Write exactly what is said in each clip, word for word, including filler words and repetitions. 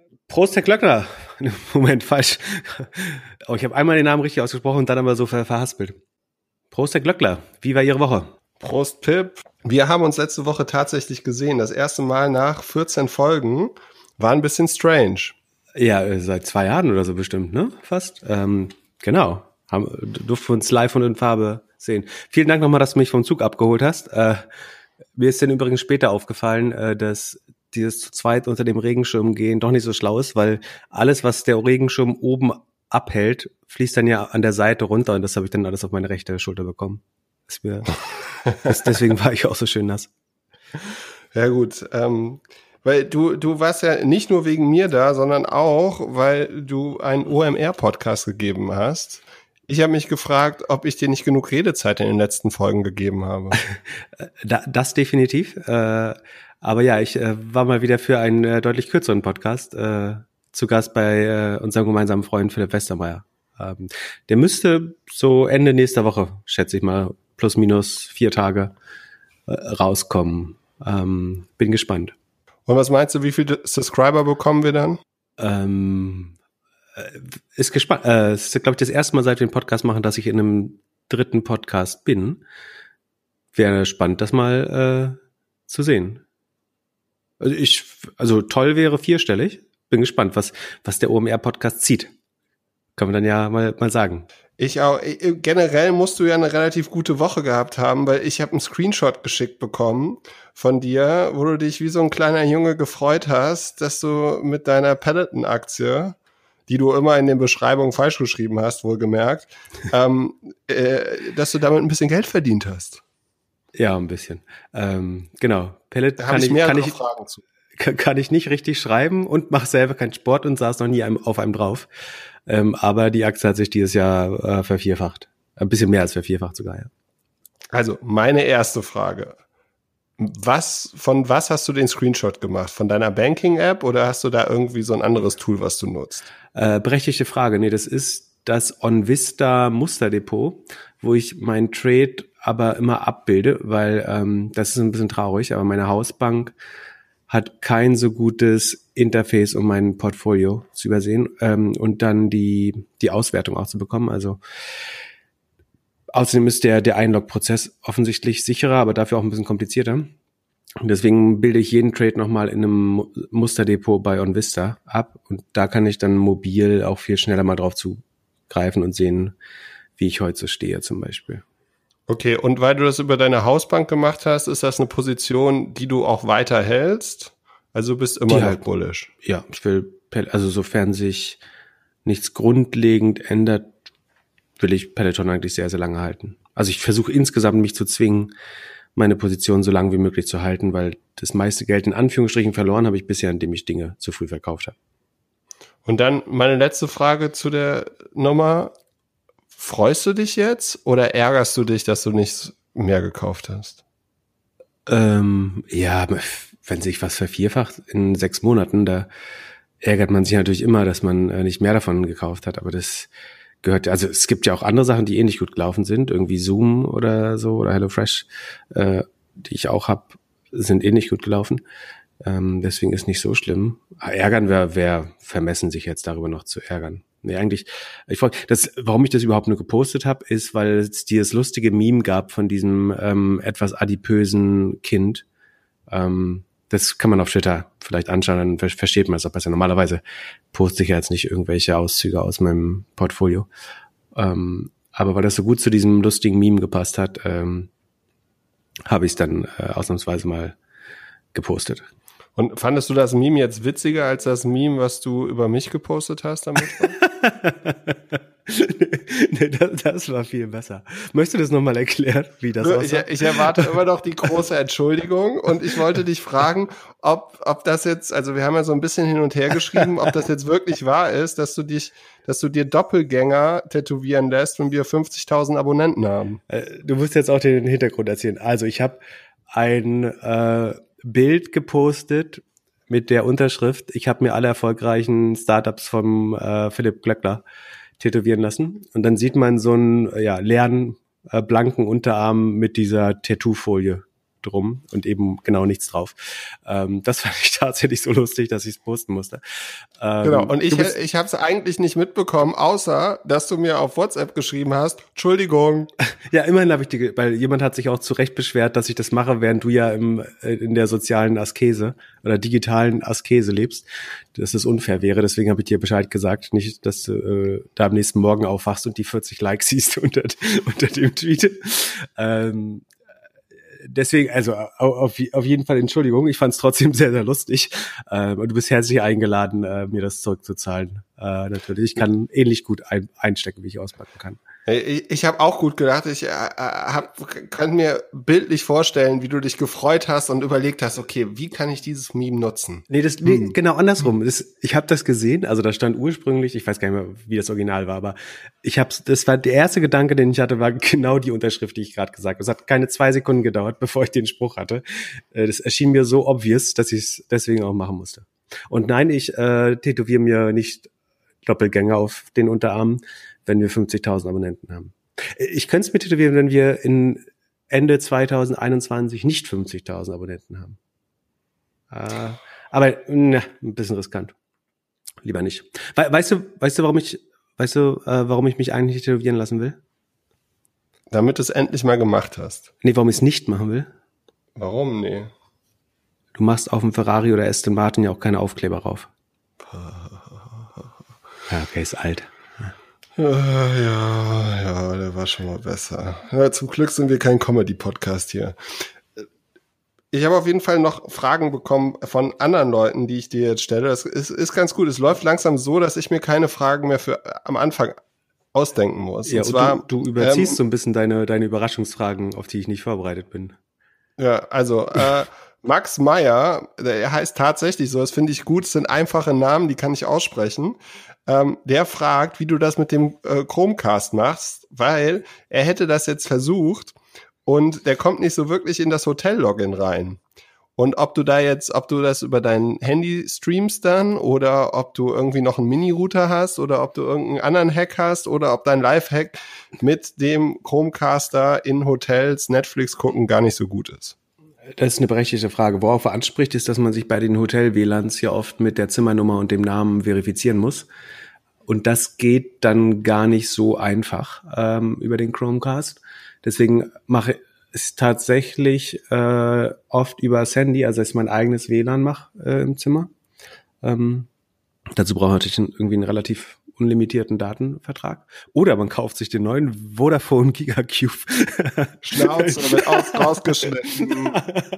Prost, Herr Glöckner. Moment, falsch. Oh, ich habe einmal den Namen richtig ausgesprochen und dann aber so ver- verhaspelt. Prost, Herr Glöckler. Wie war Ihre Woche? Prost, Pip. Wir haben uns letzte Woche tatsächlich gesehen. Das erste Mal nach vierzehn Folgen. War ein bisschen strange. Ja, seit zwei Jahren oder so bestimmt, ne? Fast. Ähm, genau. Haben, durften wir uns live und in Farbe sehen. Vielen Dank nochmal, dass du mich vom Zug abgeholt hast. Äh, mir ist dann übrigens später aufgefallen, äh, dass dieses zu zweit unter dem Regenschirm gehen doch nicht so schlau ist, weil alles, was der Regenschirm oben abhält, fließt dann ja an der Seite runter und das habe ich dann alles auf meine rechte Schulter bekommen. Das mir, das, deswegen war ich auch so schön nass. Ja gut, ähm, weil du du warst ja nicht nur wegen mir da, sondern auch, weil du einen O M R-Podcast gegeben hast. Ich habe mich gefragt, ob ich dir nicht genug Redezeit in den letzten Folgen gegeben habe. Da, das definitiv. Äh, aber ja, ich äh, war mal wieder für einen äh, deutlich kürzeren Podcast äh, zu Gast bei äh, unserem gemeinsamen Freund Philipp Westermeier. Ähm, der müsste so Ende nächster Woche, schätze ich mal, plus minus vier Tage äh, rauskommen. Ähm, bin gespannt. Und was meinst du, wie viele Subscriber bekommen wir dann? Ähm, äh, ist gespannt. Äh, es ist, glaube ich, das erste Mal, seit wir den Podcast machen, dass ich in einem dritten Podcast bin. Wäre spannend, das mal äh, zu sehen. Also ich, also toll wäre vierstellig. Bin gespannt, was was der O M R-Podcast zieht. Können wir dann ja mal mal sagen. Ich auch. Generell musst du ja eine relativ gute Woche gehabt haben, weil ich habe einen Screenshot geschickt bekommen von dir, wo du dich wie so ein kleiner Junge gefreut hast, dass du mit deiner Peloton-Aktie, die du immer in den Beschreibungen falsch geschrieben hast, wohlgemerkt, ähm, äh, dass du damit ein bisschen Geld verdient hast. Ja, ein bisschen. Ähm, genau. Pellet Da kann habe ich ich, mehrere kann ich, Fragen zu. kann, kann ich nicht richtig schreiben und mache selber keinen Sport und saß noch nie einem, auf einem drauf. Ähm, aber die Aktie hat sich dieses Jahr äh, vervierfacht. Ein bisschen mehr als vervierfacht sogar, ja. Also, meine erste Frage. Was, von was hast du den Screenshot gemacht? Von deiner Banking-App oder hast du da irgendwie so ein anderes Tool, was du nutzt? Äh, berechtigte Frage. Nee, das ist das OnVista Musterdepot, wo ich meinen Trade aber immer abbilde, weil ähm, das ist ein bisschen traurig, aber meine Hausbank hat kein so gutes Interface, um mein Portfolio zu übersehen ähm, und dann die die Auswertung auch zu bekommen. Also außerdem ist der der Einlog-Prozess offensichtlich sicherer, aber dafür auch ein bisschen komplizierter. Und deswegen bilde ich jeden Trade nochmal in einem Musterdepot bei OnVista ab und da kann ich dann mobil auch viel schneller mal drauf zugreifen und sehen, wie ich heute so stehe zum Beispiel. Okay, und weil du das über deine Hausbank gemacht hast, ist das eine Position, die du auch weiterhältst? Also du bist immer Die noch halt, bullish. Ja, ich will, also sofern sich nichts grundlegend ändert, will ich Peloton eigentlich sehr, sehr lange halten. Also ich versuche insgesamt mich zu zwingen, meine Position so lange wie möglich zu halten, weil das meiste Geld in Anführungsstrichen verloren habe ich bisher, indem ich Dinge zu früh verkauft habe. Und dann meine letzte Frage zu der Nummer. Freust du dich jetzt oder ärgerst du dich, dass du nichts mehr gekauft hast? Ähm, ja, wenn sich was vervierfacht in sechs Monaten, da ärgert man sich natürlich immer, dass man äh, nicht mehr davon gekauft hat. Aber das gehört, also es gibt ja auch andere Sachen, die ähnlich gut gelaufen sind, irgendwie Zoom oder so oder HelloFresh, äh, die ich auch habe, sind ähnlich gut gelaufen. Ähm, deswegen ist nicht so schlimm. Ärgern wäre wär vermessen, sich jetzt darüber noch zu ärgern. Nee, eigentlich, ich frage, das, warum ich das überhaupt nur gepostet habe, ist, weil es dieses lustige Meme gab von diesem ähm, etwas adipösen Kind. Ähm, das kann man auf Twitter vielleicht anschauen, dann ver- versteht man es auch besser. Normalerweise poste ich ja jetzt nicht irgendwelche Auszüge aus meinem Portfolio. Ähm, aber weil das so gut zu diesem lustigen Meme gepasst hat, ähm, habe ich es dann äh, ausnahmsweise mal gepostet. Und fandest du das Meme jetzt witziger als das Meme, was du über mich gepostet hast am Mittwoch? nee, das, das war viel besser. Möchtest du das nochmal erklären, wie das aussah? Ich, ich erwarte immer noch die große Entschuldigung und ich wollte dich fragen, ob, ob das jetzt, also wir haben ja so ein bisschen hin und her geschrieben, ob das jetzt wirklich wahr ist, dass du dich, dass du dir Doppelgänger tätowieren lässt, wenn wir fünfzigtausend Abonnenten haben. Du musst jetzt auch den Hintergrund erzählen. Also ich habe ein äh, Bild gepostet mit der Unterschrift, ich habe mir alle erfolgreichen Startups vom äh, Philipp Glöckler tätowieren lassen. Und dann sieht man so einen ja, leeren, äh, blanken Unterarm mit dieser Tattoo-Folie Produkte rum und eben genau nichts drauf. Ähm, das fand ich tatsächlich so lustig, dass ich es posten musste. Ähm, genau, und ich, ich habe es eigentlich nicht mitbekommen, außer, dass du mir auf WhatsApp geschrieben hast, Entschuldigung. Ja, immerhin habe ich die, weil jemand hat sich auch zu Recht beschwert, dass ich das mache, während du ja im, in der sozialen Askese oder digitalen Askese lebst, dass es unfair wäre. Deswegen habe ich dir Bescheid gesagt, nicht, dass du äh, da am nächsten Morgen aufwachst und die vierzig Likes siehst unter, unter dem Tweet. Ähm, deswegen, also auf, auf jeden Fall Entschuldigung, ich fand es trotzdem sehr, sehr lustig. Ähm, und du bist herzlich eingeladen, äh, mir das zurückzuzahlen. Äh, natürlich, ich kann ähnlich gut ein, einstecken, wie ich auspacken kann. Ich, ich habe auch gut gedacht, ich äh, hab, kann mir bildlich vorstellen, wie du dich gefreut hast und überlegt hast, okay, wie kann ich dieses Meme nutzen? Nee, das nee, hm. genau andersrum. Das, ich habe das gesehen, also da stand ursprünglich, ich weiß gar nicht mehr, wie das Original war, aber ich habe, das war der erste Gedanke, den ich hatte, war genau die Unterschrift, die ich gerade gesagt habe. Es hat keine zwei Sekunden gedauert, bevor ich den Spruch hatte. Das erschien mir so obvious, dass ich es deswegen auch machen musste. Und nein, ich äh, tätowiere mir nicht Doppelgänger auf den Unterarm, wenn wir fünfzigtausend Abonnenten haben. Ich könnte es mir tätowieren, wenn wir in Ende zwanzig einundzwanzig nicht fünfzigtausend Abonnenten haben. Äh, aber na, ein bisschen riskant. Lieber nicht. We- weißt du, weißt du, warum ich, weißt du, äh, warum ich mich eigentlich nicht tätowieren lassen will? Damit du es endlich mal gemacht hast. Nee, warum ich es nicht machen will? Warum? Nee. Du machst auf dem Ferrari oder Aston Martin ja auch keine Aufkleber rauf. Ja, okay, ist alt. Ja, ja, ja, der war schon mal besser. Ja, zum Glück sind wir kein Comedy-Podcast hier. Ich habe auf jeden Fall noch Fragen bekommen von anderen Leuten, die ich dir jetzt stelle. Das ist, ist ganz gut. Es läuft langsam so, dass ich mir keine Fragen mehr für am Anfang ausdenken muss. Ja, und zwar, und du, du überziehst ähm, so ein bisschen deine, deine Überraschungsfragen, auf die ich nicht vorbereitet bin. Ja, also äh, Max Meyer, der heißt tatsächlich so, das finde ich gut, es sind einfache Namen, die kann ich aussprechen. Ähm, der fragt, wie du das mit dem äh, Chromecast machst, weil er hätte das jetzt versucht und der kommt nicht so wirklich in das Hotel-Login rein. Und ob du da jetzt, ob du das über dein Handy streamst dann oder ob du irgendwie noch einen Mini-Router hast oder ob du irgendeinen anderen Hack hast oder ob dein Live-Hack mit dem Chromecaster in Hotels Netflix gucken gar nicht so gut ist. Das ist eine berechtigte Frage. Worauf er anspricht, ist, dass man sich bei den Hotel-W L A Ns ja oft mit der Zimmernummer und dem Namen verifizieren muss. Und das geht dann gar nicht so einfach ähm, über den Chromecast. Deswegen mache ich es tatsächlich äh, oft über das Handy, also dass ich mein eigenes W L A N mache äh, im Zimmer. Ähm, dazu braucht man natürlich einen, irgendwie einen relativ unlimitierten Datenvertrag. Oder man kauft sich den neuen Vodafone Gigacube. Schnauze wird aus, rausgeschnitten.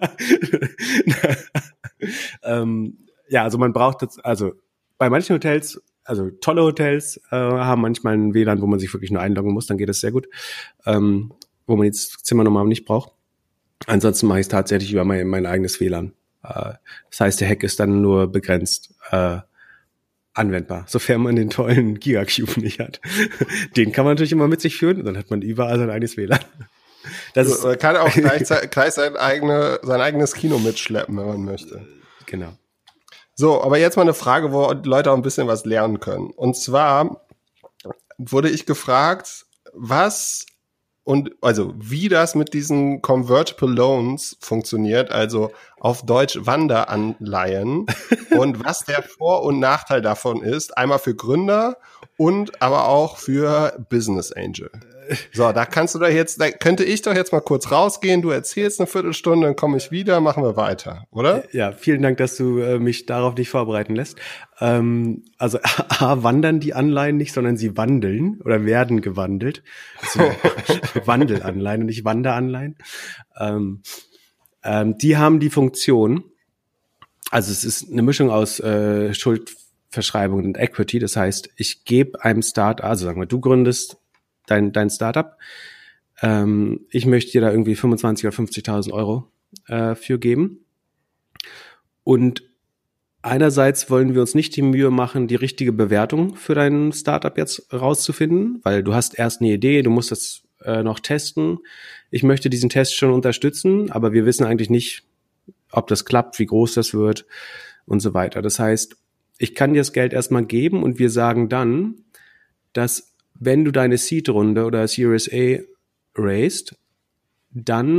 ähm, ja, also man braucht das, also bei manchen Hotels, also tolle Hotels äh, haben manchmal ein W L A N, wo man sich wirklich nur einloggen muss, dann geht das sehr gut. Ähm, wo man jetzt Zimmernummer nicht braucht. Ansonsten mache ich es tatsächlich über mein, mein eigenes W L A N. Äh, das heißt, der Hack ist dann nur begrenzt äh, anwendbar, sofern man den tollen Gigacube nicht hat. Den kann man natürlich immer mit sich führen und dann hat man überall sein eigenes W L A N. Das so, man kann auch gleich, gleich sein, eigene, sein eigenes Kino mitschleppen, wenn man möchte. Genau. So, aber jetzt mal eine Frage, wo die Leute auch ein bisschen was lernen können. Und zwar wurde ich gefragt, was und also wie das mit diesen Convertible Loans funktioniert, also auf Deutsch Wanderanleihen und was der Vor- und Nachteil davon ist, einmal für Gründer und aber auch für Business Angel. So, da kannst du doch jetzt, da könnte ich doch jetzt mal kurz rausgehen, du erzählst eine Viertelstunde, dann komme ich wieder, machen wir weiter, oder? Ja, vielen Dank, dass du äh, mich darauf nicht vorbereiten lässt. Ähm, also A, wandern die Anleihen nicht, sondern sie wandeln oder werden gewandelt. Also, Wandelanleihen und nicht Wanderanleihen. Ähm, ähm, die haben die Funktion, also es ist eine Mischung aus äh, Schuldverschreibung und Equity. Das heißt, ich gebe einem Start, also sagen wir, du gründest dein, dein Startup. Ähm, ich möchte dir da irgendwie fünfundzwanzig oder fünfzigtausend Euro äh, für geben. Und einerseits wollen wir uns nicht die Mühe machen, die richtige Bewertung für dein Startup jetzt rauszufinden, weil du hast erst eine Idee, du musst das äh, noch testen. Ich möchte diesen Test schon unterstützen, aber wir wissen eigentlich nicht, ob das klappt, wie groß das wird und so weiter. Das heißt, ich kann dir das Geld erstmal geben und wir sagen dann, dass wenn du deine Seed-Runde oder Series A raised, dann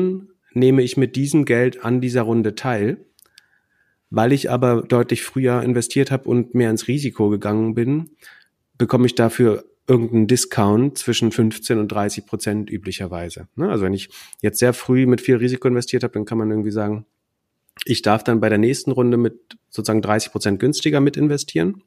nehme ich mit diesem Geld an dieser Runde teil. Weil ich aber deutlich früher investiert habe und mehr ins Risiko gegangen bin, bekomme ich dafür irgendeinen Discount zwischen fünfzehn und dreißig Prozent üblicherweise. Also wenn ich jetzt sehr früh mit viel Risiko investiert habe, dann kann man irgendwie sagen, ich darf dann bei der nächsten Runde mit sozusagen dreißig Prozent günstiger mit investieren.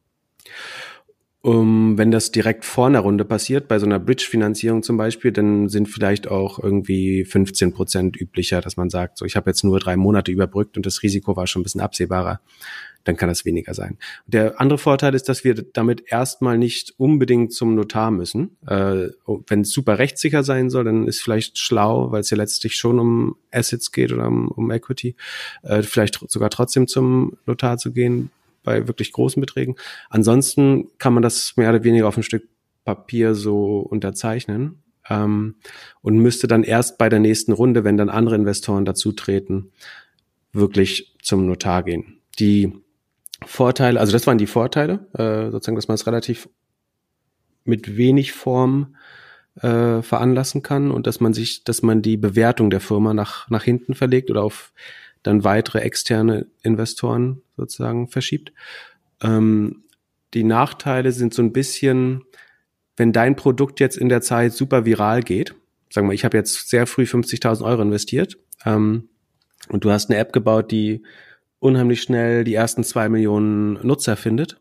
Um, wenn das direkt vor einer Runde passiert, bei so einer Bridge-Finanzierung zum Beispiel, dann sind vielleicht auch irgendwie fünfzehn Prozent üblicher, dass man sagt, so ich habe jetzt nur drei Monate überbrückt und das Risiko war schon ein bisschen absehbarer, dann kann das weniger sein. Der andere Vorteil ist, dass wir damit erstmal nicht unbedingt zum Notar müssen. Äh, wenn es super rechtssicher sein soll, dann ist vielleicht schlau, weil es ja letztlich schon um Assets geht oder um, um Equity, äh, vielleicht sogar trotzdem zum Notar zu gehen, bei wirklich großen Beträgen. Ansonsten kann man das mehr oder weniger auf ein Stück Papier so unterzeichnen ähm, und müsste dann erst bei der nächsten Runde, wenn dann andere Investoren dazutreten, wirklich zum Notar gehen. Die Vorteile, also das waren die Vorteile, äh, sozusagen, dass man es relativ mit wenig Form äh, veranlassen kann und dass man sich, dass man die Bewertung der Firma nach nach hinten verlegt oder auf dann weitere externe Investoren sozusagen verschiebt. Ähm, die Nachteile sind so ein bisschen, wenn dein Produkt jetzt in der Zeit super viral geht, sagen wir, ich habe jetzt sehr früh fünfzigtausend Euro investiert ähm, und du hast eine App gebaut, die unheimlich schnell die ersten zwei Millionen Nutzer findet,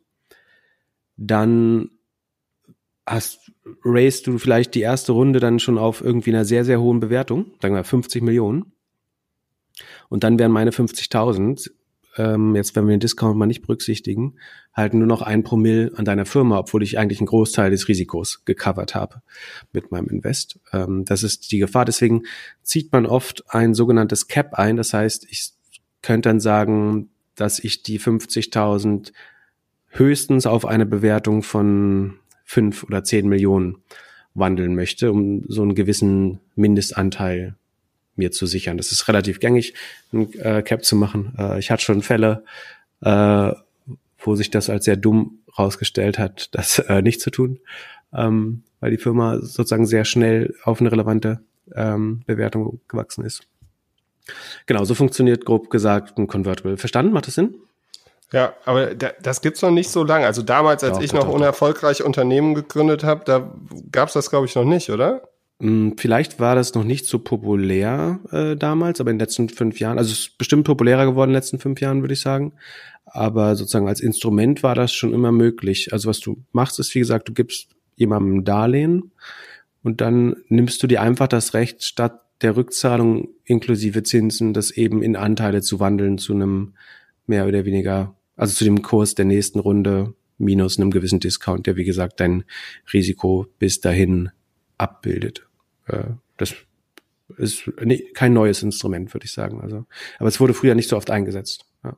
dann hast, raised du vielleicht die erste Runde dann schon auf irgendwie einer sehr, sehr hohen Bewertung, sagen wir fünfzig Millionen. Und dann wären meine fünfzigtausend, ähm, jetzt wenn wir den Discount mal nicht berücksichtigen, halt nur noch ein Promille an deiner Firma, obwohl ich eigentlich einen Großteil des Risikos gecovert habe mit meinem Invest. Ähm, das ist die Gefahr. Deswegen zieht man oft ein sogenanntes Cap ein. Das heißt, ich könnte dann sagen, dass ich die fünfzigtausend höchstens auf eine Bewertung von fünf oder zehn Millionen wandeln möchte, um so einen gewissen Mindestanteil mir zu sichern. Das ist relativ gängig, ein äh, Cap zu machen. Äh, ich hatte schon Fälle, äh, wo sich das als sehr dumm rausgestellt hat, das äh, nicht zu tun, ähm, weil die Firma sozusagen sehr schnell auf eine relevante ähm, Bewertung gewachsen ist. Genau, so funktioniert grob gesagt ein Convertible. Verstanden? Macht das Sinn? Ja, aber da, das gibt's noch nicht so lange. Also damals, als Doch, ich doch, noch doch, unerfolgreich Unternehmen gegründet habe, da gab's das, glaube ich, noch nicht, oder? Vielleicht war das noch nicht so populär äh, damals, aber in den letzten fünf Jahren, also es ist bestimmt populärer geworden in den letzten fünf Jahren, würde ich sagen. Aber sozusagen als Instrument war das schon immer möglich. Also was du machst, ist, wie gesagt, du gibst jemandem ein Darlehen und dann nimmst du dir einfach das Recht, statt der Rückzahlung inklusive Zinsen, das eben in Anteile zu wandeln zu einem mehr oder weniger, also zu dem Kurs der nächsten Runde minus einem gewissen Discount, der, wie gesagt, dein Risiko bis dahin abbildet. Das ist nee, kein neues Instrument, würde ich sagen. Also, aber es wurde früher nicht so oft eingesetzt. Ja.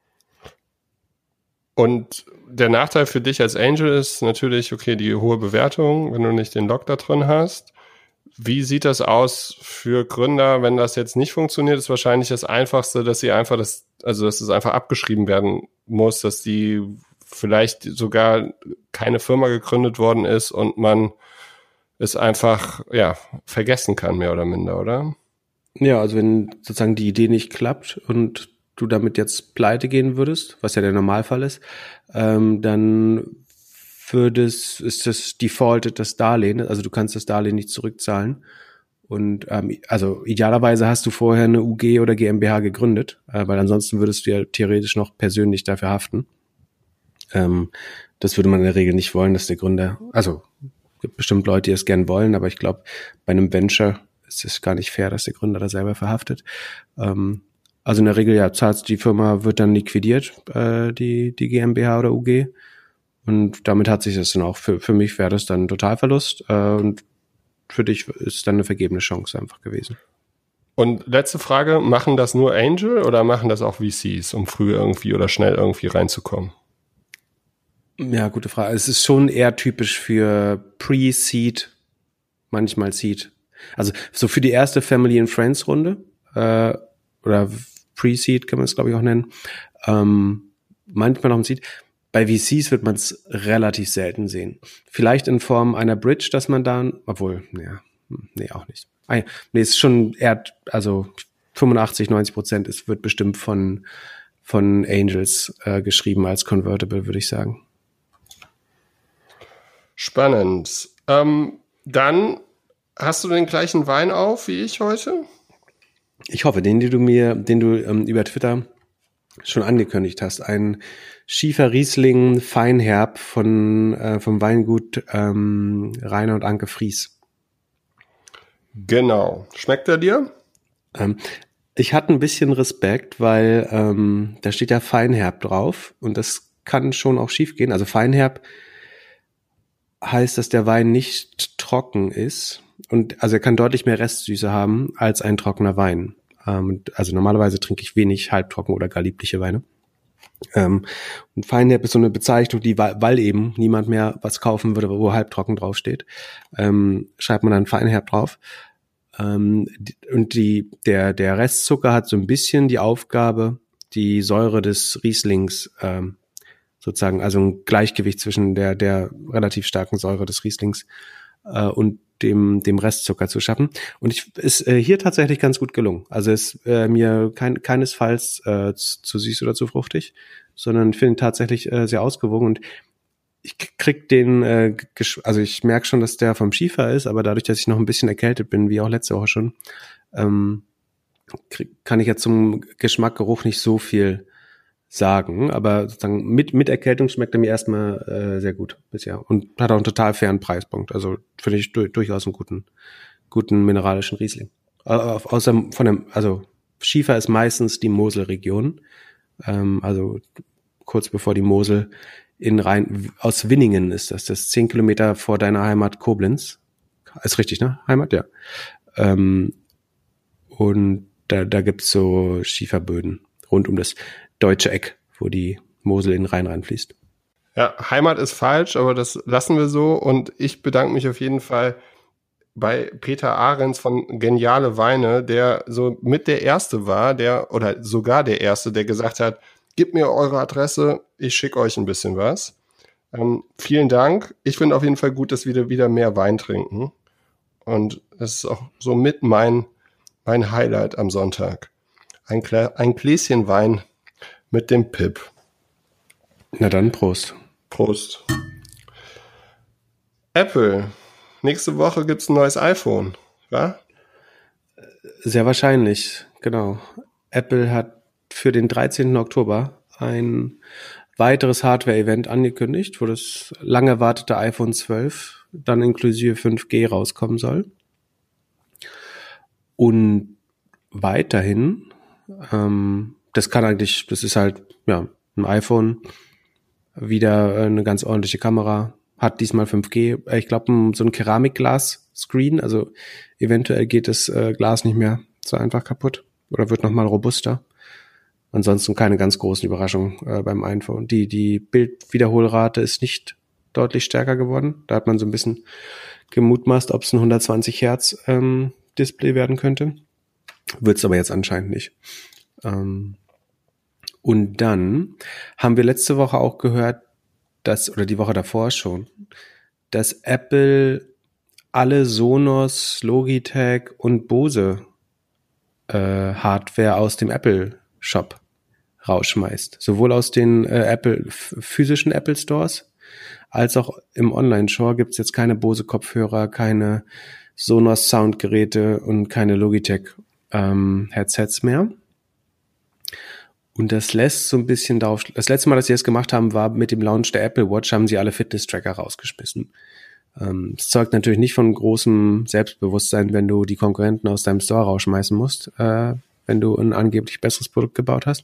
Und der Nachteil für dich als Angel ist natürlich, okay, die hohe Bewertung, wenn du nicht den Lock da drin hast. Wie sieht das aus für Gründer, wenn das jetzt nicht funktioniert? Ist wahrscheinlich das Einfachste, dass sie einfach das, also dass es einfach abgeschrieben werden muss, dass die vielleicht sogar keine Firma gegründet worden ist und man es einfach, ja, vergessen kann, mehr oder minder, oder? Ja, also wenn sozusagen die Idee nicht klappt und du damit jetzt pleite gehen würdest, was ja der Normalfall ist, ähm, dann würdest, ist das defaulted das Darlehen, also du kannst das Darlehen nicht zurückzahlen. Und ähm, also idealerweise hast du vorher eine U G oder GmbH gegründet, äh, weil ansonsten würdest du ja theoretisch noch persönlich dafür haften. Ähm, das würde man in der Regel nicht wollen, dass der Gründer, also gibt bestimmt Leute, die es gern wollen, aber ich glaube, bei einem Venture ist es gar nicht fair, dass der Gründer da selber verhaftet. Ähm, also in der Regel, ja, zahlt die Firma, wird dann liquidiert, äh, die die GmbH oder U G. Und damit hat sich das dann auch, für für mich wäre das dann ein Totalverlust. Äh, und für dich ist dann eine vergebene Chance einfach gewesen. Und letzte Frage, machen das nur Angel oder machen das auch V Cs, um früh irgendwie oder schnell irgendwie reinzukommen? Ja, gute Frage. Es ist schon eher typisch für Pre-Seed, manchmal Seed. Also so für die erste Family and Friends Runde äh, oder Pre-Seed kann man es, glaube ich, auch nennen. Ähm, manchmal noch ein Seed. Bei V Cs wird man es relativ selten sehen. Vielleicht in Form einer Bridge, dass man dann, obwohl, ja, nee, auch nicht. Ah, ja. Nee, ist schon eher, also fünfundachtzig, neunzig Prozent ist, wird bestimmt von, von Angels äh, geschrieben als Convertible, würde ich sagen. Spannend. Ähm, dann hast du den gleichen Wein auf wie ich heute? Ich hoffe, den, den du mir, den du ähm, über Twitter schon angekündigt hast. Ein Schiefer Riesling Feinherb von, äh, vom Weingut ähm, Rainer und Anke Fries. Genau. Schmeckt er dir? Ähm, ich hatte ein bisschen Respekt, weil ähm, da steht ja Feinherb drauf und das kann schon auch schief gehen. Also Feinherb heißt, dass der Wein nicht trocken ist und also er kann deutlich mehr Restsüße haben als ein trockener Wein. Ähm, also normalerweise trinke ich wenig halbtrocken oder gar liebliche Weine. Ähm, und Feinherb ist so eine Bezeichnung, die, weil eben niemand mehr was kaufen würde, wo halbtrocken draufsteht, ähm, schreibt man dann Feinherb drauf. Ähm, und die, der, der Restzucker hat so ein bisschen die Aufgabe, die Säure des Rieslings, ähm, sozusagen, also ein Gleichgewicht zwischen der, der relativ starken Säure des Rieslings äh, und dem, dem Restzucker zu schaffen. Und ich ist äh, hier tatsächlich ganz gut gelungen. Also ist äh, mir kein, keinesfalls äh, zu, zu süß oder zu fruchtig, sondern ich finde ihn tatsächlich äh, sehr ausgewogen und ich krieg den, äh, also ich merke schon, dass der vom Schiefer ist, aber dadurch, dass ich noch ein bisschen erkältet bin, wie auch letzte Woche schon, ähm, krieg, kann ich jetzt zum Geschmack, Geruch nicht so viel sagen, aber sozusagen mit, mit Erkältung schmeckt er mir erstmal äh, sehr gut bisher und hat auch einen total fairen Preispunkt. Also finde ich du, durchaus einen guten, guten mineralischen Riesling. Äh, außer von dem, also Schiefer ist meistens die Moselregion, ähm, also kurz bevor die Mosel in Rhein, aus Winningen ist das, das ist zehn Kilometer vor deiner Heimat Koblenz. Ist richtig, ne? Heimat, ja. Ähm, und da, da gibt's so Schieferböden rund um das deutsche Eck, wo die Mosel in den Rhein reinfließt. Ja, Heimat ist falsch, aber das lassen wir so. Und ich bedanke mich auf jeden Fall bei Peter Ahrens von Geniale Weine, der so mit der Erste war, der oder sogar der Erste, der gesagt hat, gebt mir eure Adresse, ich schicke euch ein bisschen was. Ähm, vielen Dank. Ich finde auf jeden Fall gut, dass wir wieder mehr Wein trinken. Und das ist auch so mit mein, mein Highlight am Sonntag. Ein, Klä- ein Gläschen Wein mit dem Pip. Na dann, Prost. Prost. Apple. Nächste Woche gibt's ein neues iPhone, wa? Sehr wahrscheinlich, genau. Apple hat für den dreizehnten Oktober ein weiteres Hardware-Event angekündigt, wo das lang erwartete iPhone zwölf dann inklusive fünf G rauskommen soll. Und weiterhin, ähm, das kann eigentlich, das ist halt, ja, ein iPhone, wieder eine ganz ordentliche Kamera, hat diesmal fünf G, ich glaube so ein Keramikglas-Screen, also eventuell geht das äh, Glas nicht mehr so einfach kaputt oder wird nochmal robuster. Ansonsten keine ganz großen Überraschungen äh, beim iPhone. Die, die Bildwiederholrate ist nicht deutlich stärker geworden. Da hat man so ein bisschen gemutmaßt, ob es ein hundertzwanzig Hertz ähm, Display werden könnte. Wird es aber jetzt anscheinend nicht. Ähm, und dann haben wir letzte Woche auch gehört, dass, oder die Woche davor schon, dass Apple alle Sonos, Logitech und Bose äh, Hardware aus dem Apple Shop rausschmeißt. Sowohl aus den äh, Apple physischen Apple Stores als auch im Online-Store gibt's jetzt keine Bose Kopfhörer, keine Sonos Soundgeräte und keine Logitech ähm, Headsets mehr. Und das lässt so ein bisschen darauf, das letzte Mal, dass sie das gemacht haben, war mit dem Launch der Apple Watch, haben sie alle Fitness-Tracker rausgeschmissen. Ähm, das zeugt natürlich nicht von großem Selbstbewusstsein, wenn du die Konkurrenten aus deinem Store rausschmeißen musst, äh, wenn du ein angeblich besseres Produkt gebaut hast.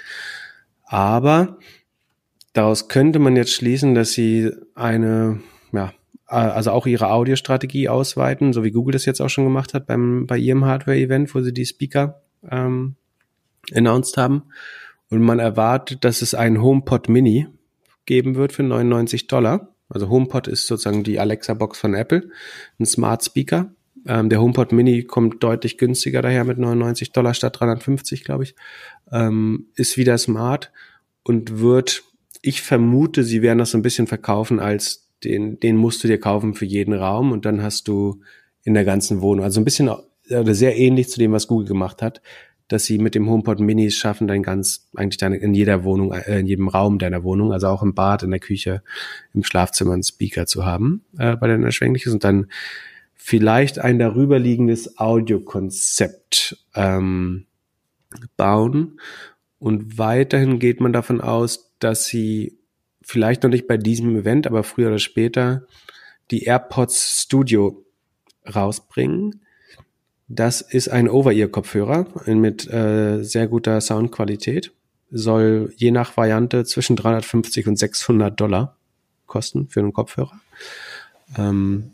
Aber daraus könnte man jetzt schließen, dass sie eine, ja, also auch ihre Audiostrategie ausweiten, so wie Google das jetzt auch schon gemacht hat beim bei ihrem Hardware-Event, wo sie die Speaker ähm, announced haben. Und man erwartet, dass es einen HomePod Mini geben wird für neunundneunzig Dollar. Also HomePod ist sozusagen die Alexa-Box von Apple, ein Smart Speaker. Ähm, der HomePod Mini kommt deutlich günstiger daher mit neunundneunzig Dollar statt dreihundertfünfzig, glaube ich. Ähm, ist wieder smart und wird, ich vermute, sie werden das so ein bisschen verkaufen als den, den musst du dir kaufen für jeden Raum und dann hast du in der ganzen Wohnung. Also ein bisschen oder sehr ähnlich zu dem, was Google gemacht hat, dass sie mit dem HomePod Mini es schaffen, dann ganz eigentlich deine, in jeder Wohnung, äh, in jedem Raum deiner Wohnung, also auch im Bad, in der Küche, im Schlafzimmer einen Speaker zu haben, äh, bei den Erschwingliches und dann vielleicht ein darüberliegendes Audiokonzept ähm, bauen. Und weiterhin geht man davon aus, dass sie vielleicht noch nicht bei diesem Event, aber früher oder später die AirPods Studio rausbringen. Das ist ein Over-Ear-Kopfhörer mit äh, sehr guter Soundqualität. Soll je nach Variante zwischen dreihundertfünfzig und sechshundert Dollar kosten für einen Kopfhörer. Ähm,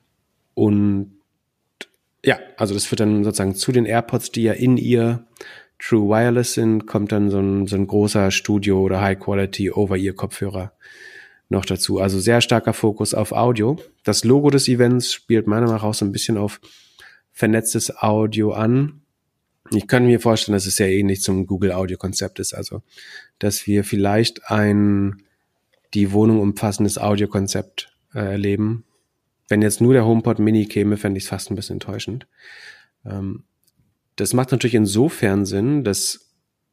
und ja, also das wird dann sozusagen zu den AirPods, die ja in ihr True Wireless sind, kommt dann so ein, so ein großer Studio- oder High-Quality Over-Ear-Kopfhörer noch dazu. Also sehr starker Fokus auf Audio. Das Logo des Events spielt meiner Meinung nach auch so ein bisschen auf vernetztes Audio an. Ich kann mir vorstellen, dass es sehr ähnlich zum Google-Audio-Konzept ist. Also, dass wir vielleicht ein die Wohnung umfassendes Audiokonzept äh, erleben. Wenn jetzt nur der HomePod Mini käme, fände ich es fast ein bisschen enttäuschend. Ähm, das macht natürlich insofern Sinn, dass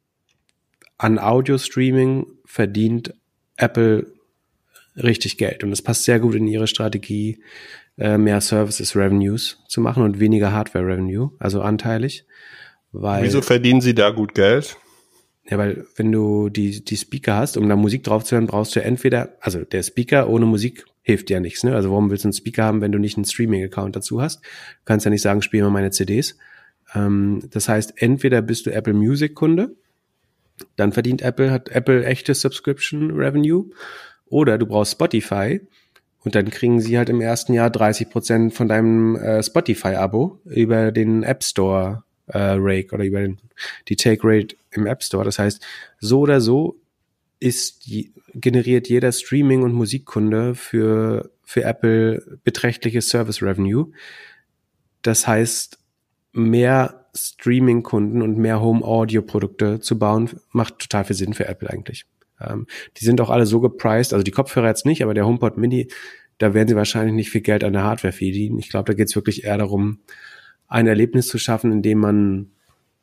an Audio-Streaming verdient Apple richtig Geld. Und das passt sehr gut in ihre Strategie, äh, mehr Services Revenues zu machen und weniger Hardware Revenue, also anteilig. Weil, Wieso verdienen sie da gut Geld? Ja, weil wenn du die die Speaker hast, um da Musik drauf zu hören, brauchst du entweder, also der Speaker ohne Musik hilft dir ja nichts, ne? Also warum willst du einen Speaker haben, wenn du nicht einen Streaming-Account dazu hast? Du kannst ja nicht sagen, spiel mal meine C Ds. Ähm, das heißt, entweder bist du Apple Music-Kunde, dann verdient Apple, hat Apple echte Subscription Revenue, oder du brauchst Spotify und dann kriegen sie halt im ersten Jahr dreißig Prozent von deinem äh, Spotify-Abo über den App Store äh, Rate oder über den, die Take Rate im App Store. Das heißt, so oder so ist die, generiert jeder Streaming- und Musikkunde für, für Apple beträchtliches Service Revenue. Das heißt, mehr Streaming-Kunden und mehr Home-Audio-Produkte zu bauen, macht total viel Sinn für Apple eigentlich. Ähm, die sind auch alle so gepriced, also die Kopfhörer jetzt nicht, aber der HomePod Mini, da werden sie wahrscheinlich nicht viel Geld an der Hardware verdienen. Ich glaube, da geht es wirklich eher darum, ein Erlebnis zu schaffen, in dem man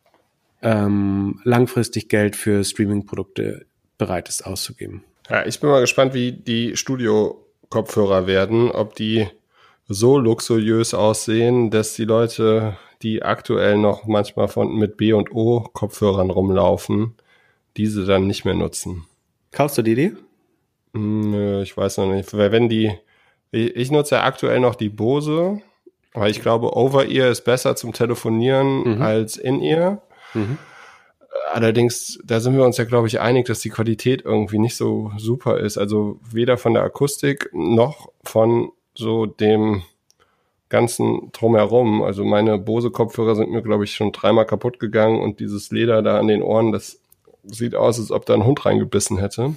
ähm, langfristig Geld für Streaming-Produkte bereit ist auszugeben. Ja, ich bin mal gespannt, wie die Studio-Kopfhörer werden, ob die so luxuriös aussehen, dass die Leute, die aktuell noch manchmal von mit B und O Kopfhörern rumlaufen, diese dann nicht mehr nutzen. Kaufst du die Idee? Nö, ich weiß noch nicht. Weil wenn die, ich nutze ja aktuell noch die Bose, weil ich glaube, Over-Ear ist besser zum Telefonieren mhm. als In-Ear. Mhm. Allerdings, da sind wir uns ja, glaube ich, einig, dass die Qualität irgendwie nicht so super ist. Also weder von der Akustik noch von so dem ganzen Drumherum. Also meine Bose-Kopfhörer sind mir, glaube ich, schon dreimal kaputt gegangen und dieses Leder da an den Ohren, das sieht aus, als ob da ein Hund reingebissen hätte.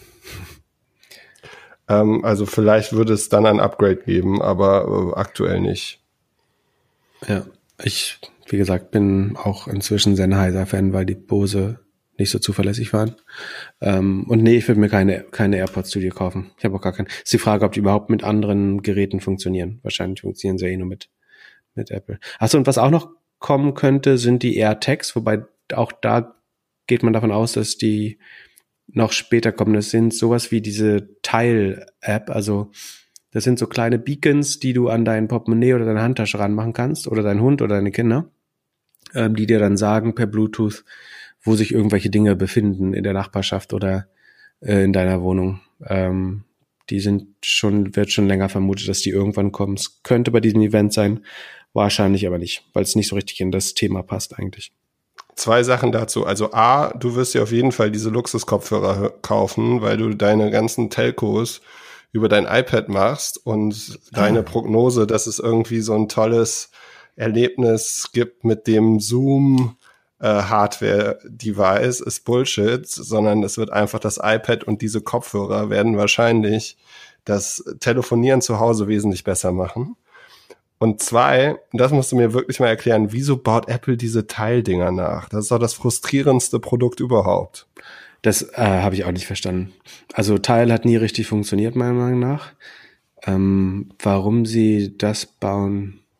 ähm, also vielleicht würde es dann ein Upgrade geben, aber äh, aktuell nicht. Ja, ich, wie gesagt, bin auch inzwischen Sennheiser-Fan, weil die Bose nicht so zuverlässig waren. Ähm, und nee, ich würde mir keine keine AirPods Studio kaufen. Ich habe auch gar keinen. Ist die Frage, ob die überhaupt mit anderen Geräten funktionieren. Wahrscheinlich funktionieren sie eh nur mit mit Apple. Achso, und was auch noch kommen könnte, sind die AirTags, wobei auch da geht man davon aus, dass die noch später kommen. Das sind sowas wie diese Tile-App, also das sind so kleine Beacons, die du an dein Portemonnaie oder deine Handtasche ranmachen kannst oder dein Hund oder deine Kinder, ähm, die dir dann sagen per Bluetooth, wo sich irgendwelche Dinge befinden in der Nachbarschaft oder äh, in deiner Wohnung. Ähm, die sind schon, wird schon länger vermutet, dass die irgendwann kommen. Es könnte bei diesem Event sein, wahrscheinlich aber nicht, weil es nicht so richtig in das Thema passt eigentlich. Zwei Sachen dazu. Also A, du wirst dir auf jeden Fall diese Luxuskopfhörer kaufen, weil du deine ganzen Telcos über dein iPad machst und deine ah. Prognose, dass es irgendwie so ein tolles Erlebnis gibt mit dem Zoom äh, Hardware-Device, ist Bullshit, sondern es wird einfach das iPad und diese Kopfhörer werden wahrscheinlich das Telefonieren zu Hause wesentlich besser machen. Und zwei, das musst du mir wirklich mal erklären, wieso baut Apple diese Teildinger nach? Das ist doch das frustrierendste Produkt überhaupt. Das äh, habe ich auch nicht verstanden. Also Tile hat nie richtig funktioniert, meiner Meinung nach. Ähm, warum sie das bauen,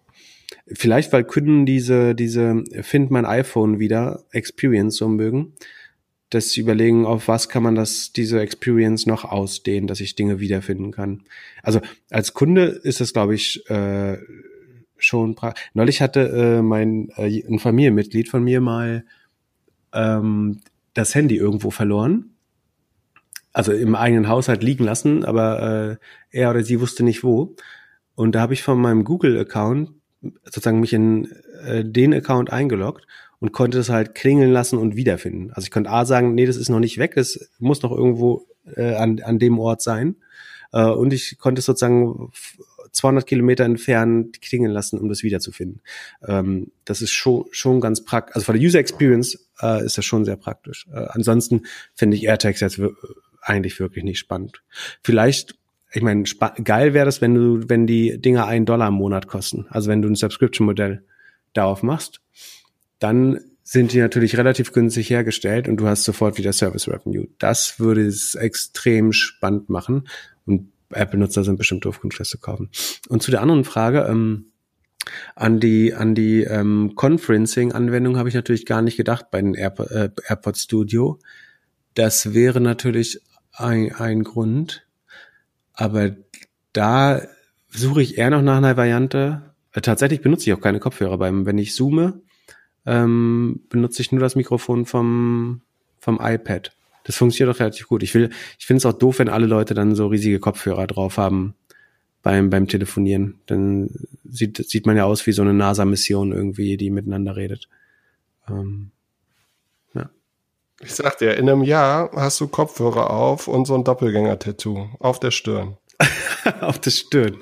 Vielleicht, weil Kunden diese, diese Find mein iPhone wieder Experience so mögen, dass sie überlegen, auf was kann man das, diese Experience noch ausdehnen, dass ich Dinge wiederfinden kann. Also als Kunde ist das, glaube ich, äh, schon pra- Neulich hatte äh, mein äh, ein Familienmitglied von mir mal ähm, das Handy irgendwo verloren. Also im eigenen Haushalt liegen lassen, aber äh, er oder sie wusste nicht wo. Und da habe ich von meinem Google-Account sozusagen mich in äh, den Account eingeloggt und konnte es halt klingeln lassen und wiederfinden. Also ich konnte A sagen, nee, das ist noch nicht weg, es muss noch irgendwo äh, an, an dem Ort sein. Äh, und ich konnte es sozusagen zweihundert Kilometer entfernt klingeln lassen, um das wiederzufinden. Ähm, das ist schon, schon ganz praktisch. Also von der User Experience äh, ist das schon sehr praktisch. Äh, ansonsten finde ich AirTags jetzt w- eigentlich wirklich nicht spannend. Vielleicht, ich meine, spa- geil wäre das, wenn du, wenn die Dinger einen Dollar im Monat kosten. Also wenn du ein Subscription-Modell darauf machst, dann sind die natürlich relativ günstig hergestellt und du hast sofort wieder Service Revenue. Das würde es extrem spannend machen und Apple-Nutzer sind bestimmt doof, das zu kaufen. Und zu der anderen Frage, ähm, an die an die ähm, Conferencing-Anwendung habe ich natürlich gar nicht gedacht bei den Airpo- äh, AirPods Studio. Das wäre natürlich ein, ein Grund, aber da suche ich eher noch nach einer Variante. Äh, tatsächlich benutze ich auch keine Kopfhörer beim, wenn ich zoome, ähm, benutze ich nur das Mikrofon vom vom iPad. Das funktioniert auch relativ gut. Ich will, ich finde es auch doof, wenn alle Leute dann so riesige Kopfhörer drauf haben beim beim Telefonieren. Dann sieht sieht man ja aus wie so eine NASA-Mission irgendwie, die miteinander redet. Ähm, ja. Ich sag dir, in einem Jahr hast du Kopfhörer auf und so ein Doppelgänger-Tattoo auf der Stirn. Auf der Stirn.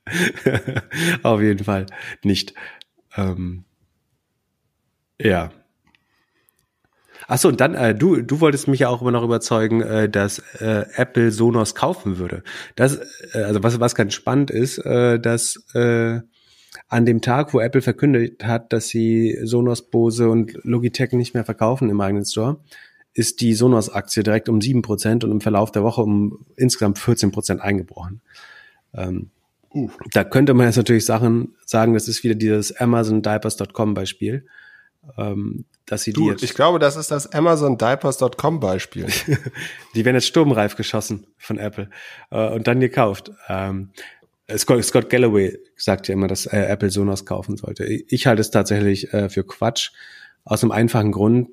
Auf jeden Fall nicht. Ähm, ja. Ach so, und dann, äh, du, du wolltest mich ja auch immer noch überzeugen, äh, dass äh, Apple Sonos kaufen würde. Das, äh, also was, was ganz spannend ist, äh, dass äh, an dem Tag, wo Apple verkündet hat, dass sie Sonos, Bose und Logitech nicht mehr verkaufen im eigenen Store, ist die Sonos-Aktie direkt um sieben Prozent und im Verlauf der Woche um insgesamt vierzehn Prozent eingebrochen. Ähm, uh. Da könnte man jetzt natürlich Sachen sagen, das ist wieder dieses Amazon Diapers Punkt com Beispiel. Ähm, dass sie du, die jetzt, ich glaube, das ist das Amazon Diapers Punkt com Beispiel. Die werden jetzt sturmreif geschossen von Apple äh, und dann gekauft. Ähm, Scott, Scott Galloway sagt ja immer, dass äh, Apple Sonos kaufen sollte. Ich halte es tatsächlich äh, für Quatsch. Aus einem einfachen Grund.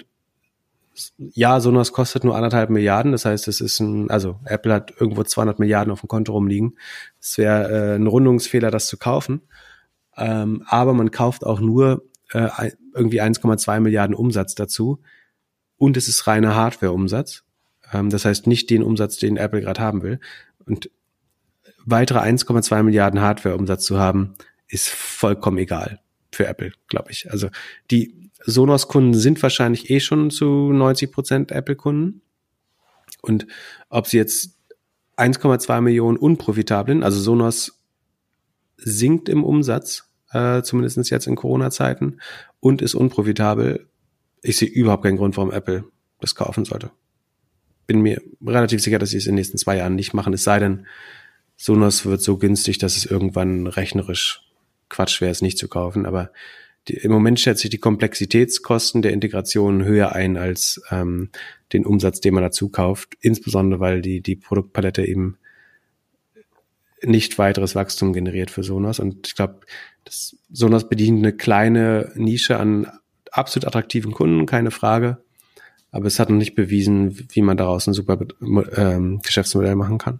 Ja, Sonos kostet nur anderthalb Milliarden. Das heißt, es ist ein, also Apple hat irgendwo zweihundert Milliarden auf dem Konto rumliegen. Es wäre äh, ein Rundungsfehler, das zu kaufen. Ähm, aber man kauft auch nur äh, irgendwie eins Komma zwei Milliarden Umsatz dazu. Und es ist reiner Hardware-Umsatz. Ähm, das heißt nicht den Umsatz, den Apple gerade haben will. Und weitere eins Komma zwei Milliarden Hardware-Umsatz zu haben, ist vollkommen egal für Apple, glaube ich. Also die Sonos-Kunden sind wahrscheinlich eh schon zu neunzig Prozent Apple-Kunden. Und ob sie jetzt eins Komma zwei Millionen unprofitablen, also Sonos sinkt im Umsatz, äh, zumindest jetzt in Corona-Zeiten, und ist unprofitabel. Ich sehe überhaupt keinen Grund, warum Apple das kaufen sollte. Bin mir relativ sicher, dass sie es in den nächsten zwei Jahren nicht machen, es sei denn, Sonos wird so günstig, dass es irgendwann rechnerisch Quatsch wäre, es nicht zu kaufen. Aber die, im Moment schätze ich die Komplexitätskosten der Integration höher ein als ähm, den Umsatz, den man dazu kauft. Insbesondere, weil die, die Produktpalette eben nicht weiteres Wachstum generiert für Sonos. Und ich glaube, Sonos bedient eine kleine Nische an absolut attraktiven Kunden, keine Frage. Aber es hat noch nicht bewiesen, wie man daraus ein super ähm, Geschäftsmodell machen kann.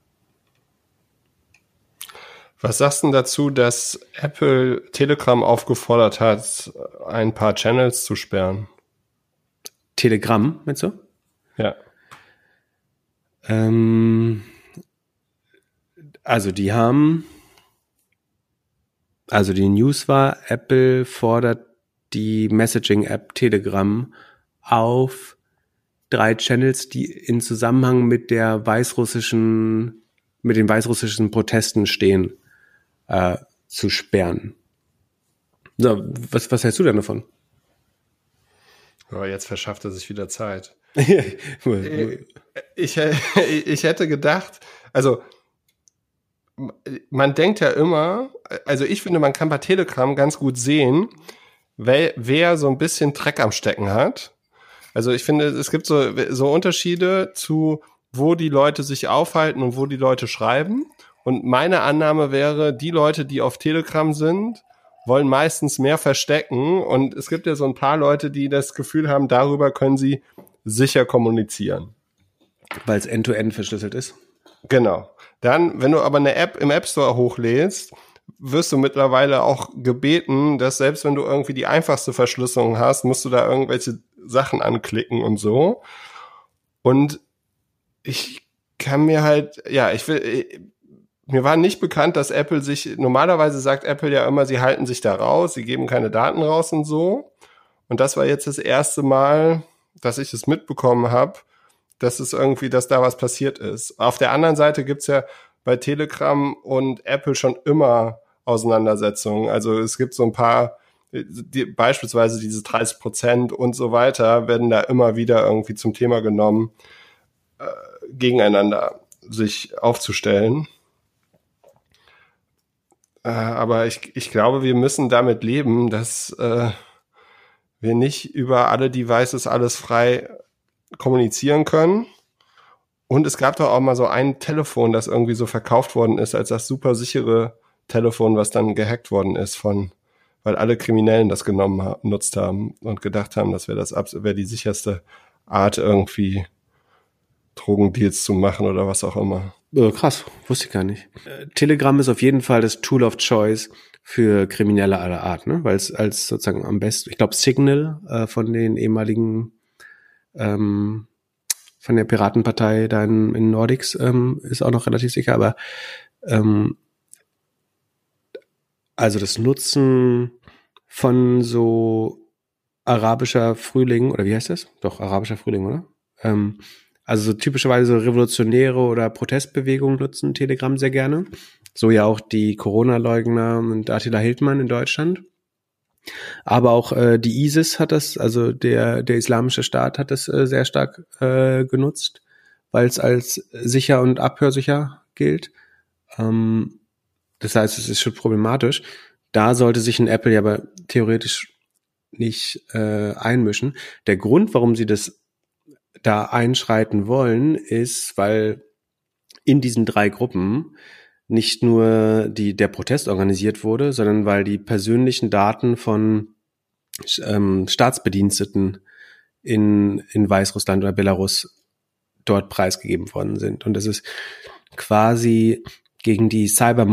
Was sagst du dazu, dass Apple Telegram aufgefordert hat, ein paar Channels zu sperren? Telegram, meinst du? Ja. Ähm, also die haben, also die News war, Apple fordert die Messaging-App Telegram auf, drei Channels, die in Zusammenhang mit der weißrussischen, mit den weißrussischen Protesten stehen, äh, zu sperren. So, was, was hältst du denn davon? Oh, jetzt verschafft er sich wieder Zeit. ich, ich, ich hätte gedacht, also man denkt ja immer, also ich finde, man kann bei Telegram ganz gut sehen, wer, wer so ein bisschen Dreck am Stecken hat. Also ich finde, es gibt so, so Unterschiede zu, wo die Leute sich aufhalten und wo die Leute schreiben. Und meine Annahme wäre, die Leute, die auf Telegram sind, wollen meistens mehr verstecken. Und es gibt ja so ein paar Leute, die das Gefühl haben, darüber können sie sicher kommunizieren. Weil es end-to-end verschlüsselt ist. Genau. Dann, wenn du aber eine App im App Store hochlädst, wirst du mittlerweile auch gebeten, dass selbst wenn du irgendwie die einfachste Verschlüsselung hast, musst du da irgendwelche Sachen anklicken und so. Und ich kann mir halt, ja, ich will, mir war nicht bekannt, dass Apple sich, normalerweise sagt Apple ja immer, sie halten sich da raus, sie geben keine Daten raus und so. Und das war jetzt das erste Mal, dass ich es mitbekommen habe, dass es irgendwie, dass da was passiert ist. Auf der anderen Seite gibt's ja bei Telegram und Apple schon immer Auseinandersetzungen. Also es gibt so ein paar, die, beispielsweise diese dreißig Prozent und so weiter, werden da immer wieder irgendwie zum Thema genommen, äh, gegeneinander sich aufzustellen. Äh, aber ich, ich glaube, wir müssen damit leben, dass äh, wir nicht über alle Devices alles frei kommunizieren können. Und es gab doch auch mal so ein Telefon, das irgendwie so verkauft worden ist, als das super sichere Telefon, was dann gehackt worden ist von, weil alle Kriminellen das genommen haben, benutzt haben und gedacht haben, das wäre das wäre die sicherste Art, irgendwie Drogendeals zu machen oder was auch immer. Oh, krass, wusste ich gar nicht. Äh, Telegram ist auf jeden Fall das Tool of Choice für Kriminelle aller Art, ne? Weil es als sozusagen am besten, ich glaube Signal äh, von den ehemaligen ähm, von der Piratenpartei da in, in Nordics ähm, ist auch noch relativ sicher, aber ähm, also das Nutzen von so arabischer Frühling, oder wie heißt das? Doch, arabischer Frühling, oder? Ähm, also so typischerweise so Revolutionäre oder Protestbewegungen nutzen Telegram sehr gerne. So ja auch die Corona-Leugner und Attila Hildmann in Deutschland. Aber auch äh, die ISIS hat das, also der der islamische Staat hat das äh, sehr stark äh, genutzt, weil es als sicher und abhörsicher gilt. Ähm, das heißt, es ist schon problematisch. Da sollte sich ein Apple ja aber theoretisch nicht äh, einmischen. Der Grund, warum sie das da einschreiten wollen, ist, weil in diesen drei Gruppen nicht nur die der Protest organisiert wurde, sondern weil die persönlichen Daten von ähm, Staatsbediensteten in in Weißrussland oder Belarus dort preisgegeben worden sind. Und das ist quasi gegen die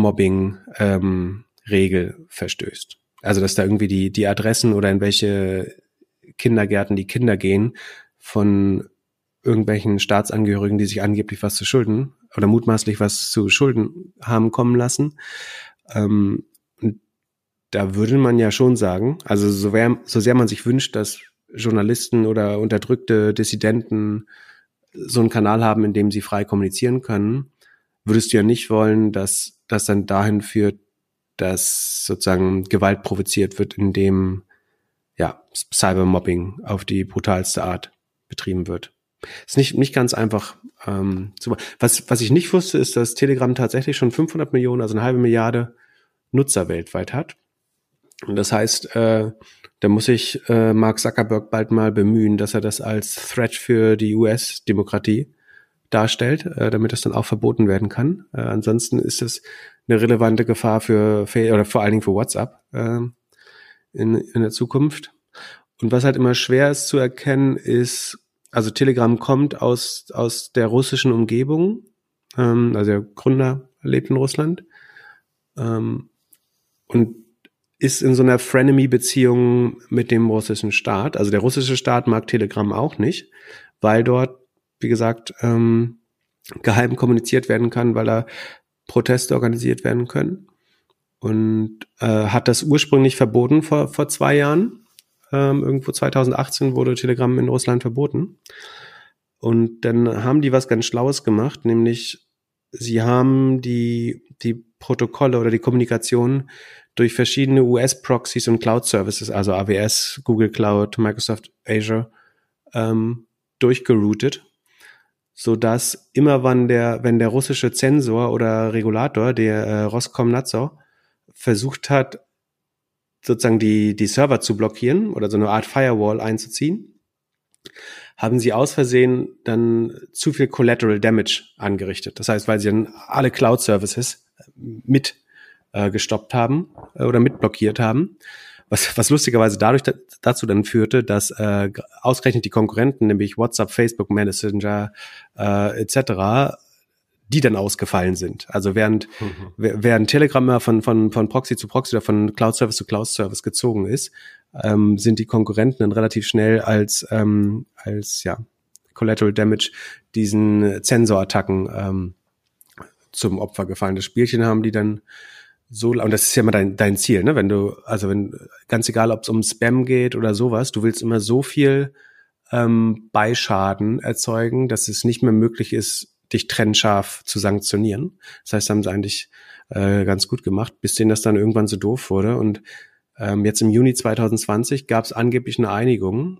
Cybermobbing-Regel ähm, verstößt. Also dass da irgendwie die die Adressen oder in welche Kindergärten die Kinder gehen von irgendwelchen Staatsangehörigen, die sich angeblich was zu schulden oder mutmaßlich was zu Schulden haben kommen lassen. Ähm, und da würde man ja schon sagen, also so, wär, so sehr man sich wünscht, dass Journalisten oder unterdrückte Dissidenten so einen Kanal haben, in dem sie frei kommunizieren können, würdest du ja nicht wollen, dass das dann dahin führt, dass sozusagen Gewalt provoziert wird, indem ja Cybermobbing auf die brutalste Art betrieben wird. Ist nicht nicht ganz einfach. Ähm, zu, was was ich nicht wusste, ist, dass Telegram tatsächlich schon fünfhundert Millionen, also eine halbe Milliarde Nutzer weltweit hat. Und das heißt, äh, da muss sich äh, Mark Zuckerberg bald mal bemühen, dass er das als Threat für die U S-Demokratie darstellt, äh, damit das dann auch verboten werden kann. Äh, ansonsten ist es eine relevante Gefahr für oder vor allen Dingen für WhatsApp äh, in in der Zukunft. Und was halt immer schwer ist zu erkennen, ist, also Telegram kommt aus aus der russischen Umgebung, ähm, also der Gründer lebt in Russland ähm, und ist in so einer Frenemy-Beziehung mit dem russischen Staat. Also der russische Staat mag Telegram auch nicht, weil dort, wie gesagt, ähm, geheim kommuniziert werden kann, weil da Proteste organisiert werden können. Und äh, hat das ursprünglich verboten vor vor zwei Jahren. Ähm, irgendwo zwanzig achtzehn wurde Telegram in Russland verboten. Und dann haben die was ganz Schlaues gemacht, nämlich sie haben die die Protokolle oder die Kommunikation durch verschiedene U S-Proxys und Cloud-Services, also A W S, Google Cloud, Microsoft Azure, ähm, durchgeroutet. so dass immer wann der, wenn der russische Zensor oder Regulator, der äh, Roskomnadzor, versucht hat, sozusagen die, die Server zu blockieren oder so eine Art Firewall einzuziehen, haben sie aus Versehen dann zu viel Collateral Damage angerichtet. Das heißt, weil sie dann alle Cloud-Services mit äh, gestoppt haben äh, oder mit blockiert haben. Was, was lustigerweise dadurch da, dazu dann führte, dass äh, ausgerechnet die Konkurrenten, nämlich WhatsApp, Facebook, Messenger äh, et cetera, die dann ausgefallen sind. Also während mhm. während Telegram immer von von von Proxy zu Proxy oder von Cloud Service zu Cloud Service gezogen ist, ähm, sind die Konkurrenten dann relativ schnell als ähm, als ja Collateral Damage diesen Zensorattacken ähm, zum Opfer gefallen. Das Spielchen haben die dann so, und das ist ja immer dein, dein Ziel, ne? Wenn du, also wenn, ganz egal, ob es um Spam geht oder sowas, du willst immer so viel ähm, Beischaden erzeugen, dass es nicht mehr möglich ist, dich trennscharf zu sanktionieren. Das heißt, haben sie eigentlich äh, ganz gut gemacht, bis denen das dann irgendwann so doof wurde. Und ähm, jetzt im Juni zwanzig zwanzig gab es angeblich eine Einigung,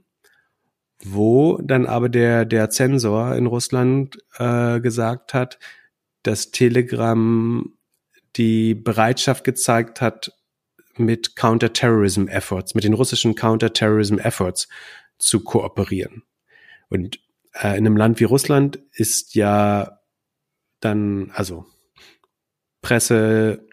wo dann aber der der Zensor in Russland äh, gesagt hat, dass Telegram die Bereitschaft gezeigt hat, mit Counterterrorism Efforts, mit den russischen Counterterrorism Efforts zu kooperieren. Und äh, in einem Land wie Russland ist ja dann, also Presse,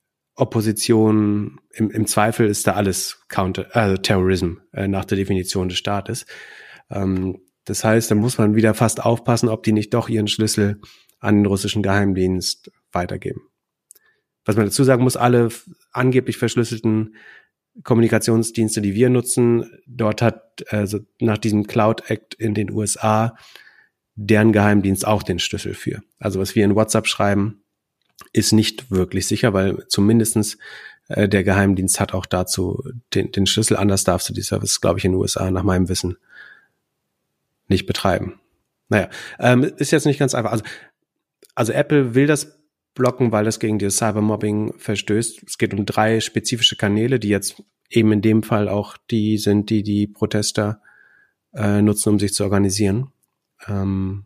Opposition, im, im Zweifel ist da alles Counter, also Terrorism äh, nach der Definition des Staates. Ähm, das heißt, da muss man wieder fast aufpassen, ob die nicht doch ihren Schlüssel an den russischen Geheimdienst weitergeben. Was man dazu sagen muss, alle angeblich verschlüsselten Kommunikationsdienste, die wir nutzen, dort hat also nach diesem Cloud Act in den U S A deren Geheimdienst auch den Schlüssel für. Also was wir in WhatsApp schreiben, ist nicht wirklich sicher, weil zumindestens äh, der Geheimdienst hat auch dazu den, den Schlüssel. Anders darfst du die Service, glaube ich, in den U S A nach meinem Wissen nicht betreiben. Naja, ähm, ist jetzt nicht ganz einfach. Also, also Apple will das blocken, weil das gegen das Cybermobbing verstößt. Es geht um drei spezifische Kanäle, die jetzt eben in dem Fall auch die sind, die die Protester äh, nutzen, um sich zu organisieren. Ähm,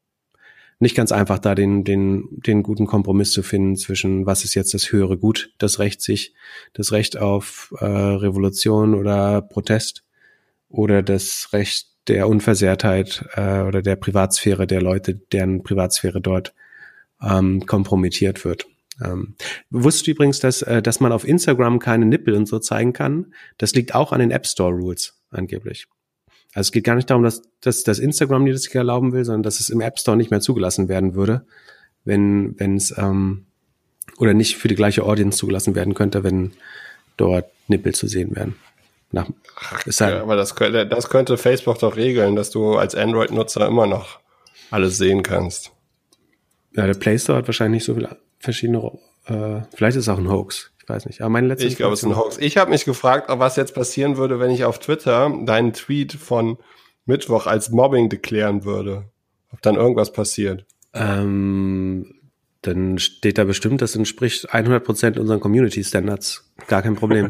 nicht ganz einfach, da den den den guten Kompromiss zu finden zwischen was ist jetzt das höhere Gut, das Recht sich, das Recht auf äh, Revolution oder Protest oder das Recht der Unversehrtheit äh, oder der Privatsphäre der Leute, deren Privatsphäre dort ähm, kompromittiert wird. Ähm, wusstest du übrigens, dass äh, dass man auf Instagram keine Nippel und so zeigen kann? Das liegt auch an den App Store Rules angeblich. Also es geht gar nicht darum, dass, dass, dass Instagram dir das nicht erlauben will, sondern dass es im App Store nicht mehr zugelassen werden würde, wenn wenn es ähm, oder nicht für die gleiche Audience zugelassen werden könnte, wenn dort Nippel zu sehen werden. Nach, ist halt, ja, aber das könnte, das könnte Facebook doch regeln, dass du als Android-Nutzer immer noch alles sehen kannst. Ja, der Play Store hat wahrscheinlich nicht so viele verschiedene, äh, vielleicht ist es auch ein Hoax. Ich weiß nicht. Aber meine letzte ich glaube, es ist ein Hoax. Ich habe mich gefragt, was jetzt passieren würde, wenn ich auf Twitter deinen Tweet von Mittwoch als Mobbing deklären würde. Ob dann irgendwas passiert. Ähm, dann steht da bestimmt, das entspricht hundert Prozent unseren Community-Standards. Gar kein Problem.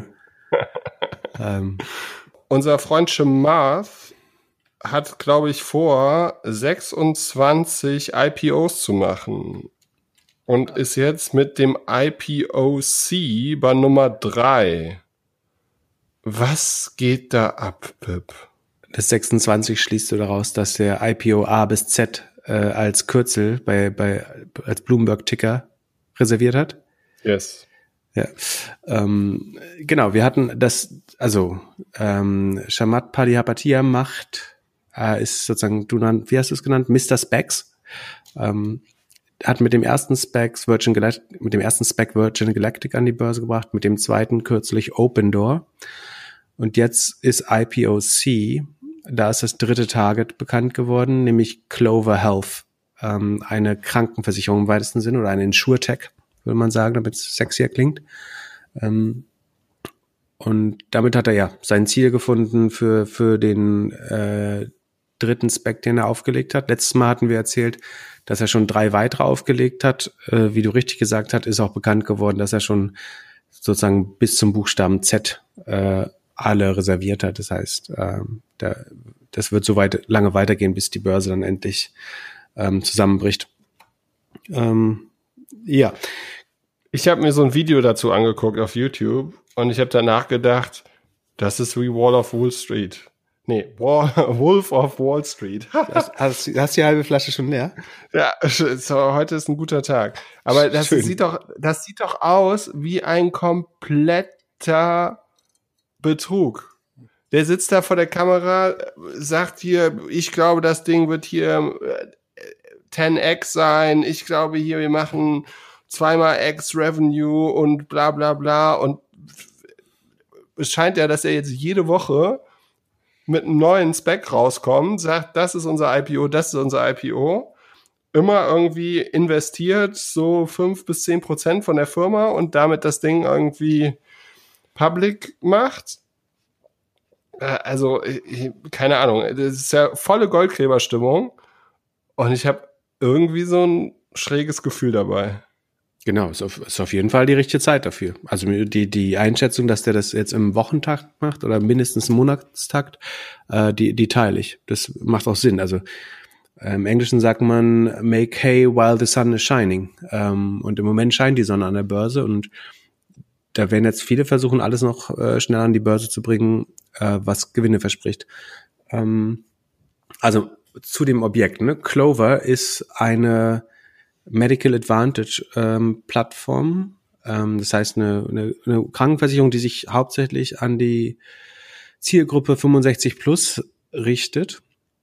ähm. Unser Freund Shemath hat, glaube ich, vor, sechsundzwanzig I P Os zu machen. Und ist jetzt mit dem I P O C bei Nummer drei. Was geht da ab, Pip? Das sechsundzwanzig schließt du daraus, dass der I P O A bis Z äh, als Kürzel bei, bei als Bloomberg-Ticker reserviert hat? Yes. Ja, ähm, genau, wir hatten das, also ähm, Chamath Palihapitiya macht, äh, ist sozusagen, du nannt, wie hast du es genannt, Mister Specs, ähm, hat mit dem ersten Specs Virgin Galactic, mit dem ersten Spec Virgin Galactic an die Börse gebracht, mit dem zweiten kürzlich Open Door. Und jetzt ist I P O C, da ist das dritte Target bekannt geworden, nämlich Clover Health, ähm, eine Krankenversicherung im weitesten Sinne oder eine Insurtech, würde man sagen, damit es sexier klingt. Ähm, und damit hat er ja sein Ziel gefunden für für den äh, dritten Spec, den er aufgelegt hat. Letztes Mal hatten wir erzählt, dass er schon drei weitere aufgelegt hat. Äh, wie du richtig gesagt hast, ist auch bekannt geworden, dass er schon sozusagen bis zum Buchstaben Z äh, alle reserviert hat. Das heißt, äh, da, das wird so weit lange weitergehen, bis die Börse dann endlich ähm, zusammenbricht. Ähm, ja. Ich habe mir so ein Video dazu angeguckt auf YouTube und ich habe danach gedacht, das ist wie Wall of Wall Street. Nee, Wall, Wolf of Wall Street. hast, hast, hast die halbe Flasche schon leer? Ja, so, heute ist ein guter Tag. Aber das Schön. sieht doch, das sieht doch aus wie ein kompletter Betrug. Der sitzt da vor der Kamera, sagt hier, ich glaube, das Ding wird hier zehn x sein. Ich glaube hier, wir machen zweimal X Revenue und bla bla bla. Und es scheint ja, dass er jetzt jede Woche mit einem neuen Spec rauskommt, sagt, das ist unser I P O, das ist unser I P O, immer irgendwie investiert so fünf bis zehn Prozent von der Firma und damit das Ding irgendwie public macht. Also, keine Ahnung, das ist ja volle Goldgräberstimmung und ich habe irgendwie so ein schräges Gefühl dabei. Genau, ist auf, ist auf jeden Fall die richtige Zeit dafür. Also die die Einschätzung, dass der das jetzt im Wochentakt macht oder mindestens im Monatstakt, äh, die die teile ich. Das macht auch Sinn. Also äh, im Englischen sagt man make hay while the sun is shining. Ähm, und im Moment scheint die Sonne an der Börse und da werden jetzt viele versuchen, alles noch äh, schnell an die Börse zu bringen, äh, was Gewinne verspricht. Ähm, also zu dem Objekt. Ne? Clover ist eine Medical Advantage ähm, Plattform, ähm, das heißt eine, eine, eine Krankenversicherung, die sich hauptsächlich an die Zielgruppe fünfundsechzig plus richtet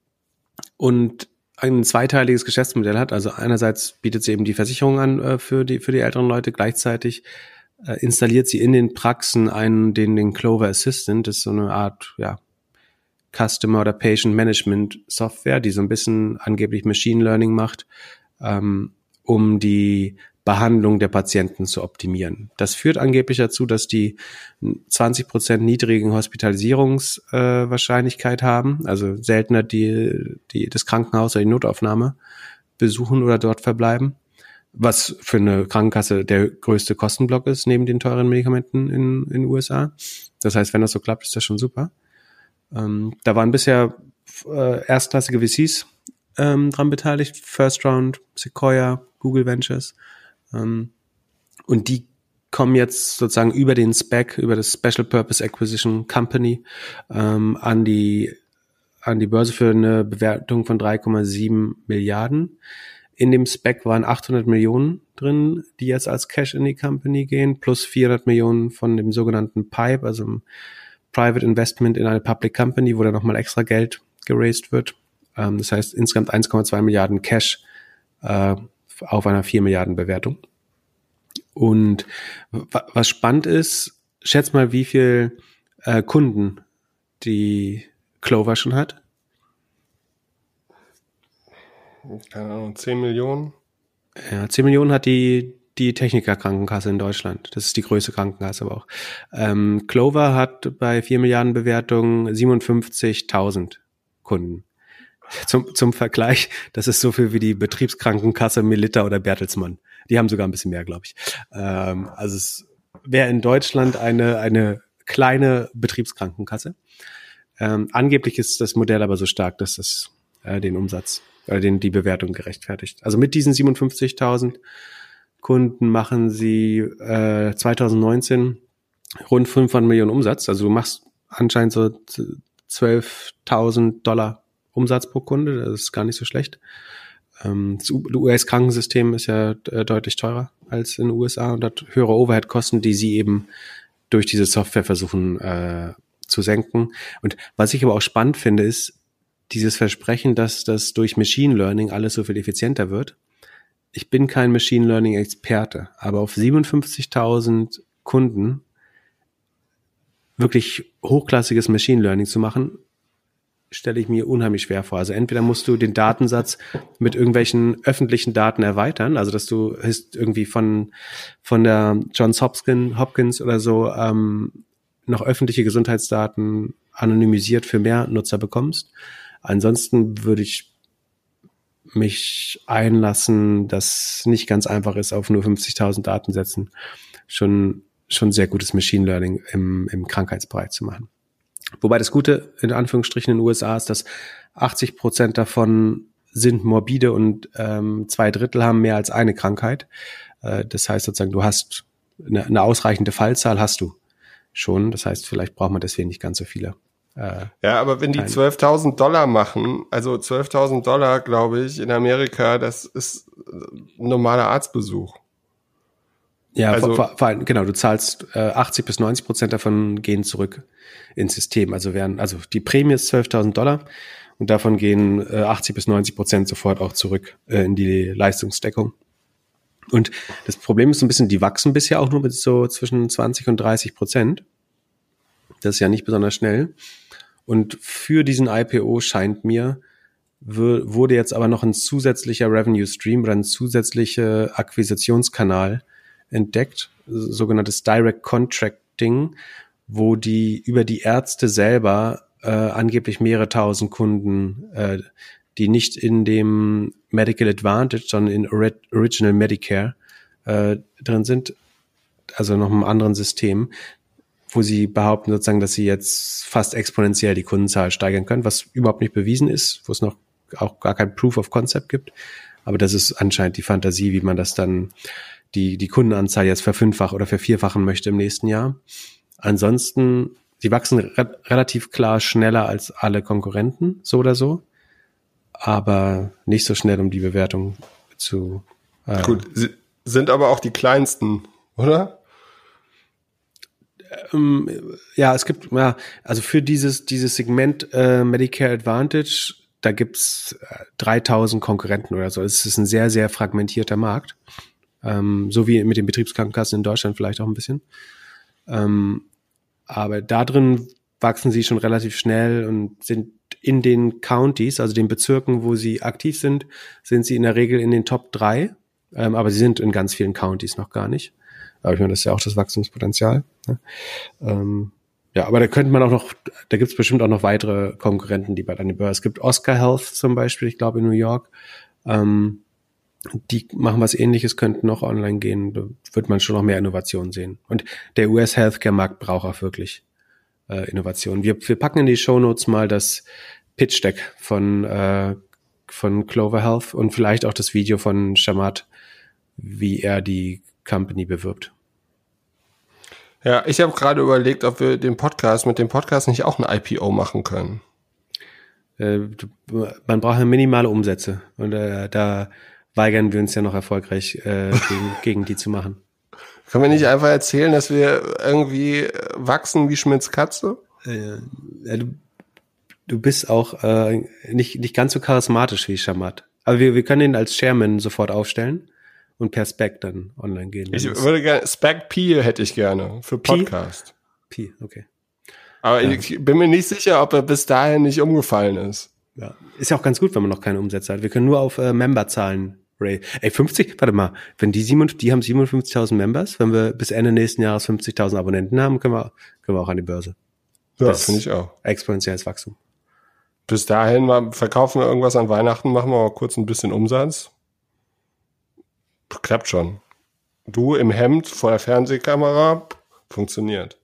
und ein zweiteiliges Geschäftsmodell hat. Also einerseits bietet sie eben die Versicherung an äh, für die für die älteren Leute, gleichzeitig äh, installiert sie in den Praxen einen den den Clover Assistant, das ist so eine Art ja Customer oder Patient Management Software, die so ein bisschen angeblich Machine Learning macht. Ähm, um die Behandlung der Patienten zu optimieren. Das führt angeblich dazu, dass die zwanzig Prozent niedrigen Hospitalisierungswahrscheinlichkeit äh, haben, also seltener die, die das Krankenhaus oder die Notaufnahme besuchen oder dort verbleiben, was für eine Krankenkasse der größte Kostenblock ist, neben den teuren Medikamenten in in den U S A. Das heißt, wenn das so klappt, ist das schon super. Ähm, da waren bisher äh, erstklassige V Cs ähm, dran beteiligt, First Round, Sequoia, Google Ventures. Ähm, und die kommen jetzt sozusagen über den Spec, über das Special Purpose Acquisition Company ähm, an die an die Börse für eine Bewertung von drei Komma sieben Milliarden. In dem Spec waren achthundert Millionen drin, die jetzt als Cash in die Company gehen, plus vierhundert Millionen von dem sogenannten PIPE, also einem Private Investment in eine Public Company, wo dann nochmal extra Geld geraced wird. Ähm, das heißt insgesamt eins Komma zwei Milliarden Cash äh, auf einer vier Milliarden Bewertung. Und w- was spannend ist, schätz mal, wie viel äh, Kunden die Clover schon hat. Keine Ahnung, zehn Millionen? Ja, zehn Millionen hat die die Techniker-Krankenkasse in Deutschland. Das ist die größte Krankenkasse aber auch. Ähm, Clover hat bei vier Milliarden Bewertungen siebenundfünfzigtausend Kunden. Zum, zum Vergleich, das ist so viel wie die Betriebskrankenkasse Melitta oder Bertelsmann. Die haben sogar ein bisschen mehr, glaube ich. Ähm, also es wäre in Deutschland eine, eine kleine Betriebskrankenkasse. Ähm, angeblich ist das Modell aber so stark, dass es äh, den Umsatz, äh, den, die Bewertung gerechtfertigt. Also mit diesen siebenundfünfzigtausend Kunden machen sie äh, zwanzig neunzehn rund fünfhundert Millionen Umsatz. Also du machst anscheinend so zwölftausend Dollar Umsatz pro Kunde, das ist gar nicht so schlecht. Ähm, das U S-Krankensystem ist ja äh, deutlich teurer als in den U S A und hat höhere Overhead-Kosten, die sie eben durch diese Software versuchen äh, zu senken. Und was ich aber auch spannend finde, ist dieses Versprechen, dass das durch Machine Learning alles so viel effizienter wird. Ich bin kein Machine Learning-Experte, aber auf siebenundfünfzigtausend Kunden wirklich hochklassiges Machine Learning zu machen, stelle ich mir unheimlich schwer vor. Also entweder musst du den Datensatz mit irgendwelchen öffentlichen Daten erweitern, also dass du irgendwie von von der Johns Hopkins, Hopkins oder so ähm, noch öffentliche Gesundheitsdaten anonymisiert für mehr Nutzer bekommst. Ansonsten würde ich mich einlassen, dass nicht ganz einfach ist, auf nur fünfzigtausend Datensätzen schon schon sehr gutes Machine Learning im im Krankheitsbereich zu machen. Wobei das Gute, in Anführungsstrichen, in den U S A ist, dass achtzig Prozent davon sind morbide und ähm, zwei Drittel haben mehr als eine Krankheit. Äh, das heißt sozusagen, du hast eine, eine ausreichende Fallzahl hast du schon. Das heißt, vielleicht braucht man deswegen nicht ganz so viele. Äh, ja, aber wenn die zwölftausend Dollar machen, also zwölftausend Dollar, glaube ich, in Amerika, das ist ein normaler Arztbesuch. Ja, also, vor, vor allem, genau, du zahlst äh, achtzig bis neunzig Prozent davon gehen zurück ins System. Also werden, also die Prämie ist zwölftausend Dollar und davon gehen äh, achtzig bis neunzig Prozent sofort auch zurück äh, in die Leistungsdeckung. Und das Problem ist so ein bisschen, die wachsen bisher auch nur mit so zwischen zwanzig und dreißig Prozent. Das ist ja nicht besonders schnell. Und für diesen I P O scheint mir, w- wurde jetzt aber noch ein zusätzlicher Revenue Stream oder ein zusätzlicher Akquisitionskanal entdeckt, sogenanntes Direct Contracting, wo die über die Ärzte selber äh, angeblich mehrere tausend Kunden, äh, die nicht in dem Medical Advantage, sondern in Ori- Original Medicare äh, drin sind, also noch einem anderen System, wo sie behaupten sozusagen, dass sie jetzt fast exponentiell die Kundenzahl steigern können, was überhaupt nicht bewiesen ist, wo es noch auch gar kein Proof of Concept gibt. Aber das ist anscheinend die Fantasie, wie man das dann die die Kundenanzahl jetzt verfünffachen oder vervierfachen möchte im nächsten Jahr. Ansonsten, sie wachsen re- relativ klar schneller als alle Konkurrenten, so oder so, aber nicht so schnell, um die Bewertung zu... Äh, Gut, sie sind aber auch die kleinsten, oder? Ähm, ja, es gibt, ja, also für dieses dieses Segment äh, Medicare Advantage, da gibt's äh, dreitausend Konkurrenten oder so. Es ist ein sehr, sehr fragmentierter Markt. Ähm, so wie mit den Betriebskrankenkassen in Deutschland vielleicht auch ein bisschen. Ähm, aber da drin wachsen sie schon relativ schnell und sind in den Counties, also den Bezirken, wo sie aktiv sind, sind sie in der Regel in den Top drei. Ähm, aber sie sind in ganz vielen Counties noch gar nicht. Aber ich meine, das ist ja auch das Wachstumspotenzial. Ne? Ähm, ja, aber da könnte man auch noch, da gibt's bestimmt auch noch weitere Konkurrenten, die bald an die Börse. Es gibt Oscar Health zum Beispiel, ich glaube in New York. Ähm, die machen was Ähnliches, könnten noch online gehen. Da wird man schon noch mehr Innovation sehen. Und der U S Healthcare-Markt braucht auch wirklich äh, Innovation. Wir, wir packen in die Shownotes mal das Pitch-Deck von, äh, von Clover Health und vielleicht auch das Video von Shamat, wie er die Company bewirbt. Ja, ich habe gerade überlegt, ob wir den Podcast mit dem Podcast nicht auch ein I P O machen können. Äh, man braucht ja minimale Umsätze und äh, da weigern wir uns ja noch erfolgreich, äh, gegen, gegen die zu machen. Können wir nicht einfach erzählen, dass wir irgendwie wachsen wie Schmidts Katze? Äh, ja, du, du bist auch äh, nicht, nicht ganz so charismatisch wie Shamat. Aber wir, wir können ihn als Chairman sofort aufstellen und per Spec dann online gehen. Ich würde gerne, Spec P hätte ich gerne für Podcast. P, okay. Aber ja. Ich bin mir nicht sicher, ob er bis dahin nicht umgefallen ist. Ja, ist ja auch ganz gut, wenn man noch keine Umsätze hat. Wir können nur auf äh, Memberzahlen Ray. Ey, fünfzig, warte mal, wenn die siebenundfünfzig, die haben siebenundfünfzigtausend Members, wenn wir bis Ende nächsten Jahres fünfzigtausend Abonnenten haben, können wir, können wir auch an die Börse. Ja, das finde ich auch. Exponentielles Wachstum. Bis dahin mal verkaufen wir irgendwas an Weihnachten, machen wir mal kurz ein bisschen Umsatz. Klappt schon. Du im Hemd vor der Fernsehkamera, funktioniert.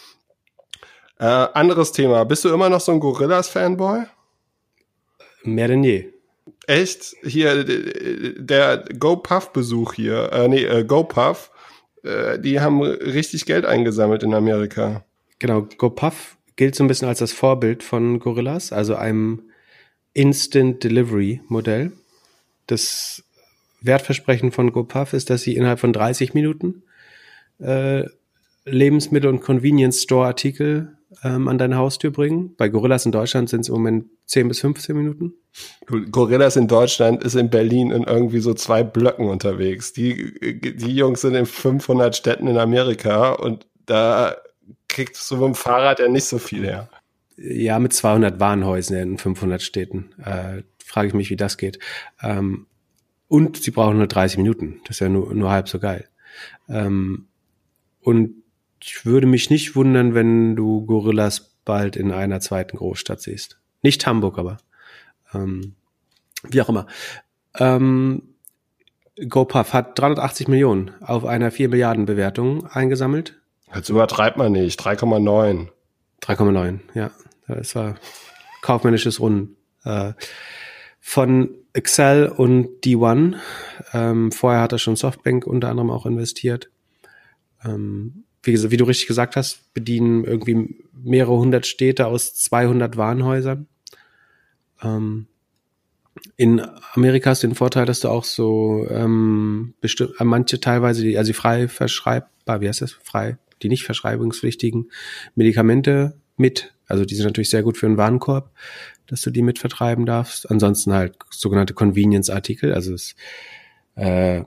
Äh, anderes Thema. Bist du immer noch so ein Gorillas-Fanboy? Mehr denn je. Echt? Hier, der GoPuff-Besuch hier, äh, nee, äh, GoPuff, äh, die haben richtig Geld eingesammelt in Amerika. Genau, GoPuff gilt so ein bisschen als das Vorbild von Gorillas, also einem Instant Delivery Modell. Das Wertversprechen von GoPuff ist, dass sie innerhalb von dreißig Minuten äh, Lebensmittel- und Convenience-Store-Artikel ähm, an deine Haustür bringen. Bei Gorillas in Deutschland sind es im Moment zehn bis fünfzehn Minuten. Gorillas in Deutschland ist in Berlin in irgendwie so zwei Blöcken unterwegs. Die, die Jungs sind in fünfhundert Städten in Amerika und da kriegst du mit dem Fahrrad ja nicht so viel her. Ja, mit zweihundert Warenhäusern in fünfhundert Städten. Äh, frage ich mich, wie das geht. Ähm, und sie brauchen nur dreißig Minuten. Das ist ja nur, nur halb so geil. Ähm, und ich würde mich nicht wundern, wenn du Gorillas bald in einer zweiten Großstadt siehst. Nicht Hamburg, aber ähm, wie auch immer. Ähm, GoPuff hat dreihundertachtzig Millionen auf einer vier Milliarden Bewertung eingesammelt. Jetzt übertreibt man nicht. drei Komma neun. drei Komma neun, ja. Das war kaufmännisches Runden. Äh, von Excel und D eins. Ähm, vorher hat er schon Softbank unter anderem auch investiert. Ähm, wie, gesagt, wie du richtig gesagt hast, bedienen irgendwie mehrere hundert Städte aus zweihundert Warenhäusern. Ähm, in Amerika hast du den Vorteil, dass du auch so ähm, bestimmt, manche teilweise, die, also die frei verschreibbar, wie heißt das, frei, die nicht verschreibungspflichtigen Medikamente mit, also die sind natürlich sehr gut für einen Warenkorb, dass du die mit vertreiben darfst. Ansonsten halt sogenannte Convenience-Artikel, also es, äh,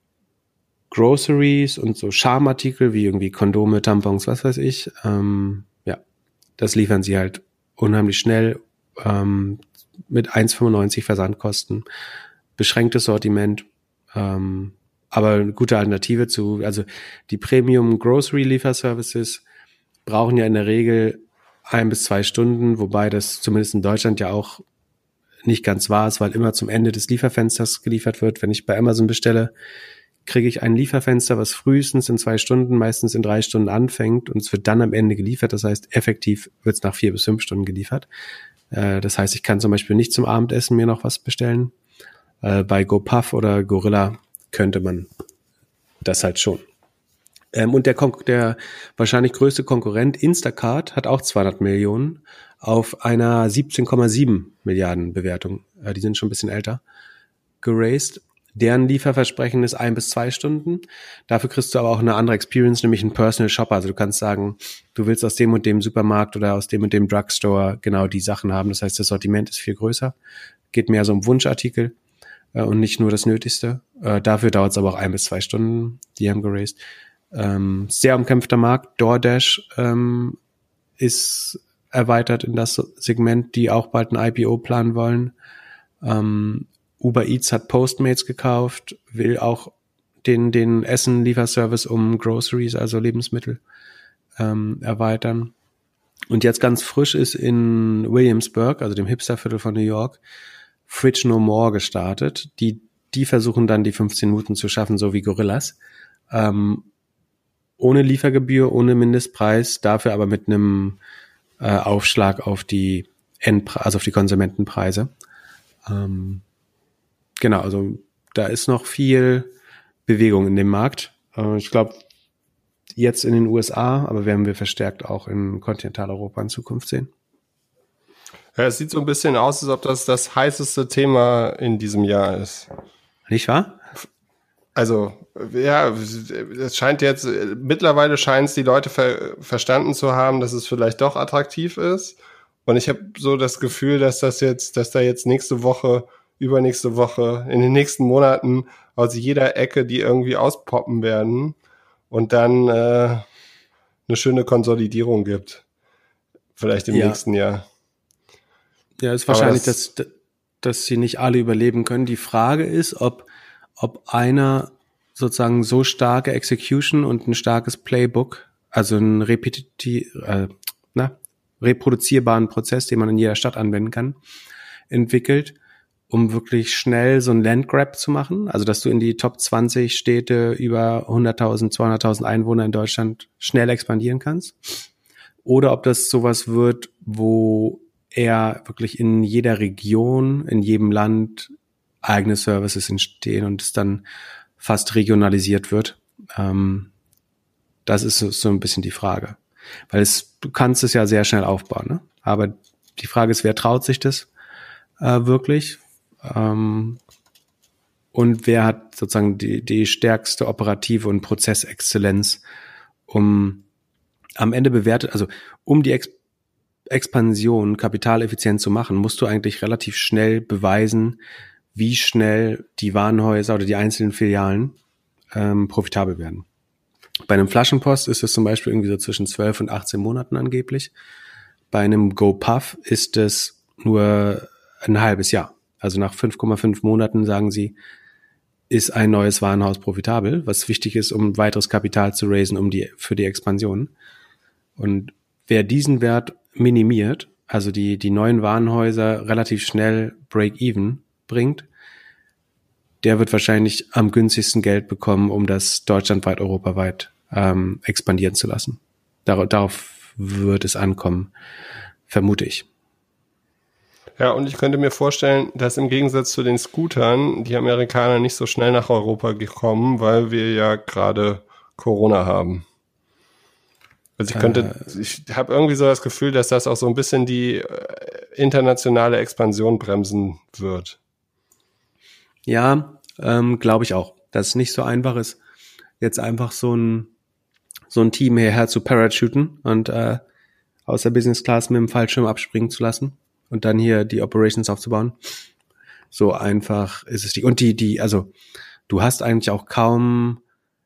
Groceries und so Charmartikel wie irgendwie Kondome, Tampons, was weiß ich. Ähm, ja, das liefern sie halt unheimlich schnell ähm, mit eins Komma fünfundneunzig Versandkosten, beschränktes Sortiment, ähm, aber eine gute Alternative zu, also die Premium Grocery Lieferservices brauchen ja in der Regel ein bis zwei Stunden, wobei das zumindest in Deutschland ja auch nicht ganz wahr ist, weil immer zum Ende des Lieferfensters geliefert wird. Wenn ich bei Amazon bestelle, kriege ich ein Lieferfenster, was frühestens in zwei Stunden, meistens in drei Stunden anfängt und es wird dann am Ende geliefert. Das heißt, effektiv wird es nach vier bis fünf Stunden geliefert. Äh, das heißt, ich kann zum Beispiel nicht zum Abendessen mir noch was bestellen. Äh, bei GoPuff oder Gorilla könnte man das halt schon. Ähm, und der, Kon- der wahrscheinlich größte Konkurrent, Instacart, hat auch zweihundert Millionen auf einer siebzehn Komma sieben Milliarden Bewertung. Äh, die sind schon ein bisschen älter. Geraced. Deren Lieferversprechen ist ein bis zwei Stunden. Dafür kriegst du aber auch eine andere Experience, nämlich einen Personal Shopper. Also du kannst sagen, du willst aus dem und dem Supermarkt oder aus dem und dem Drugstore genau die Sachen haben. Das heißt, das Sortiment ist viel größer. Geht mehr so um Wunschartikel äh, und nicht nur das Nötigste. Äh, dafür dauert es aber auch ein bis zwei Stunden. Die haben geraced. Ähm, sehr umkämpfter Markt. DoorDash ähm, ist erweitert in das Segment, die auch bald ein I P O planen wollen. Ähm, Uber Eats hat Postmates gekauft, will auch den, den Essen-Lieferservice um Groceries, also Lebensmittel, ähm, erweitern. Und jetzt ganz frisch ist in Williamsburg, also dem Hipsterviertel von New York, Fridge No More gestartet. Die, die versuchen dann die fünfzehn Minuten zu schaffen, so wie Gorillas. Ähm, ohne Liefergebühr, ohne Mindestpreis, dafür aber mit einem äh, Aufschlag auf die Endpre- also auf die Konsumentenpreise. Ähm, Genau, also da ist noch viel Bewegung in dem Markt. Äh, ich glaube, jetzt in den U S A, aber werden wir verstärkt auch in Kontinentaleuropa in Zukunft sehen. Ja, es sieht so ein bisschen aus, als ob das das heißeste Thema in diesem Jahr ist. Nicht wahr? Also, ja, es scheint jetzt, mittlerweile scheint es die Leute ver, verstanden zu haben, dass es vielleicht doch attraktiv ist. Und ich habe so das Gefühl, dass das jetzt, dass da jetzt nächste Woche, übernächste Woche, in den nächsten Monaten aus jeder Ecke, die irgendwie auspoppen werden und dann äh, eine schöne Konsolidierung gibt. Vielleicht im Ja. nächsten Jahr. Ja, ist wahrscheinlich, das, dass, dass sie nicht alle überleben können. Die Frage ist, ob, ob einer sozusagen so starke Execution und ein starkes Playbook, also einen repetiti- äh, na, reproduzierbaren Prozess, den man in jeder Stadt anwenden kann, entwickelt, um wirklich schnell so ein Landgrab zu machen. Also, dass du in die Top zwanzig Städte über hunderttausend, zweihunderttausend Einwohner in Deutschland schnell expandieren kannst. Oder ob das sowas wird, wo eher wirklich in jeder Region, in jedem Land eigene Services entstehen und es dann fast regionalisiert wird. Ähm, das ist so, so ein bisschen die Frage. Weil es, du kannst es ja sehr schnell aufbauen, ne? Aber die Frage ist, wer traut sich das äh, wirklich? Ähm, und wer hat sozusagen die, die stärkste operative und Prozessexzellenz, um am Ende bewertet, also um die Ex- Expansion kapitaleffizient zu machen, musst du eigentlich relativ schnell beweisen, wie schnell die Warenhäuser oder die einzelnen Filialen ähm, profitabel werden. Bei einem Flaschenpost ist es zum Beispiel irgendwie so zwischen zwölf und achtzehn Monaten angeblich. Bei einem GoPuff ist es nur ein halbes Jahr. Also nach fünf Komma fünf Monaten, sagen sie, ist ein neues Warenhaus profitabel, was wichtig ist, um weiteres Kapital zu raisen, um die, für die Expansion. Und wer diesen Wert minimiert, also die, die neuen Warenhäuser relativ schnell Break-Even bringt, der wird wahrscheinlich am günstigsten Geld bekommen, um das deutschlandweit, europaweit ähm, expandieren zu lassen. Dar- darauf wird es ankommen, vermute ich. Ja, und ich könnte mir vorstellen, dass im Gegensatz zu den Scootern die Amerikaner nicht so schnell nach Europa gekommen, weil wir ja gerade Corona haben. Also ich könnte, äh, ich habe irgendwie so das Gefühl, dass das auch so ein bisschen die äh, internationale Expansion bremsen wird. Ja, ähm, glaube ich auch, dass es nicht so einfach ist, jetzt einfach so ein so ein Team hierher zu parachuten und äh, aus der Business Class mit dem Fallschirm abspringen zu lassen und dann hier die Operations aufzubauen. So einfach ist es die. Und die, die, also du hast eigentlich auch kaum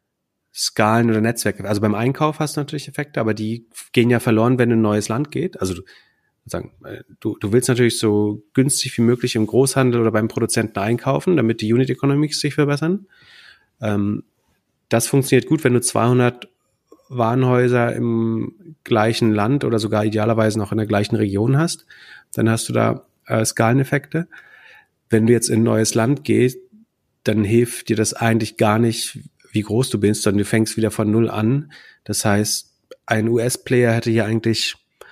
Skalen oder Netzwerke. Also beim Einkauf hast du natürlich Effekte, aber die gehen ja verloren, wenn ein neues Land geht. Also du, sagen, du, du willst natürlich so günstig wie möglich im Großhandel oder beim Produzenten einkaufen, damit die Unit Economics sich verbessern. Ähm, das funktioniert gut, wenn du zweihundert Warenhäuser im gleichen Land oder sogar idealerweise noch in der gleichen Region hast, dann hast du da äh, Skaleneffekte. Wenn du jetzt in ein neues Land gehst, dann hilft dir das eigentlich gar nicht, wie groß du bist, sondern du fängst wieder von Null an. Das heißt, ein U S-Player hätte hier eigentlich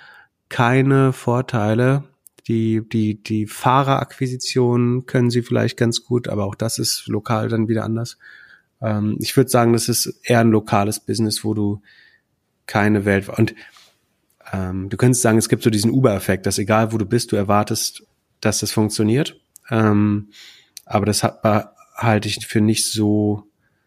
keine Vorteile. Die, die, die Fahrerakquisition können sie vielleicht ganz gut, aber auch das ist lokal dann wieder anders. Ähm, ich würde sagen, das ist eher ein lokales Business, wo du keine Welt, und ähm, du könntest sagen, es gibt so diesen Uber-Effekt, dass egal wo du bist, du erwartest, dass das funktioniert. Ähm, aber das hat, halte ich für nicht so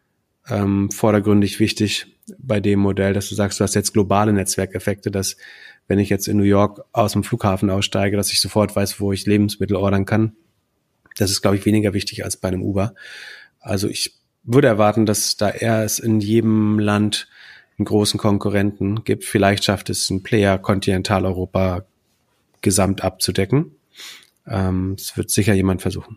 ähm, vordergründig wichtig bei dem Modell, dass du sagst, du hast jetzt globale Netzwerkeffekte, dass wenn ich jetzt in New York aus dem Flughafen aussteige, dass ich sofort weiß, wo ich Lebensmittel ordern kann. Das ist, glaube ich, weniger wichtig als bei einem Uber. Also ich würde erwarten, dass da eher es in jedem Land einen großen Konkurrenten gibt. Vielleicht schafft es ein Player, Kontinentaleuropa gesamt abzudecken. Ähm, es wird sicher jemand versuchen.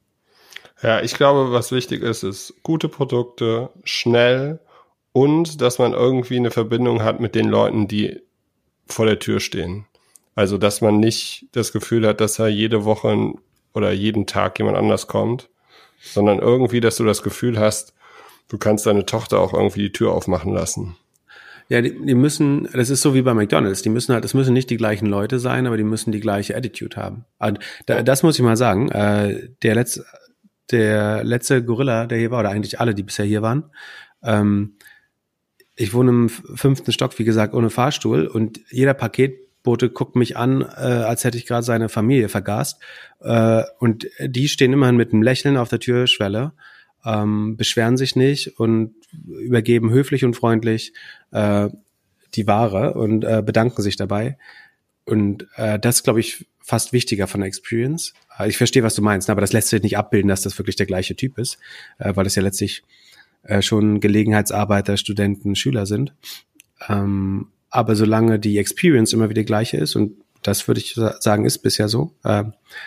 Ja, ich glaube, was wichtig ist, ist gute Produkte, schnell und dass man irgendwie eine Verbindung hat mit den Leuten, die vor der Tür stehen. Also, dass man nicht das Gefühl hat, dass da jede Woche oder jeden Tag jemand anders kommt, sondern irgendwie, dass du das Gefühl hast, du kannst deine Tochter auch irgendwie die Tür aufmachen lassen. Ja, die, die müssen, das ist so wie bei McDonald's, die müssen halt, das müssen nicht die gleichen Leute sein, aber die müssen die gleiche Attitude haben. Und da, das muss ich mal sagen, äh, der letzte, der letzte Gorilla, der hier war, oder eigentlich alle, die bisher hier waren, ähm, ich wohne im fünften Stock, wie gesagt, ohne Fahrstuhl, und jeder Paketbote guckt mich an, äh, als hätte ich gerade seine Familie vergast, äh, und die stehen immerhin mit einem Lächeln auf der Türschwelle, ähm, beschweren sich nicht und übergeben höflich und freundlich äh, die Ware und äh, bedanken sich dabei. Und äh, das ist, glaube ich, fast wichtiger von der Experience. Äh, ich verstehe, was du meinst, aber das lässt sich nicht abbilden, dass das wirklich der gleiche Typ ist, äh, weil das ja letztlich äh, schon Gelegenheitsarbeiter, Studenten, Schüler sind. Ähm, aber solange die Experience immer wieder gleiche ist, und das würde ich sagen, ist bisher so, äh,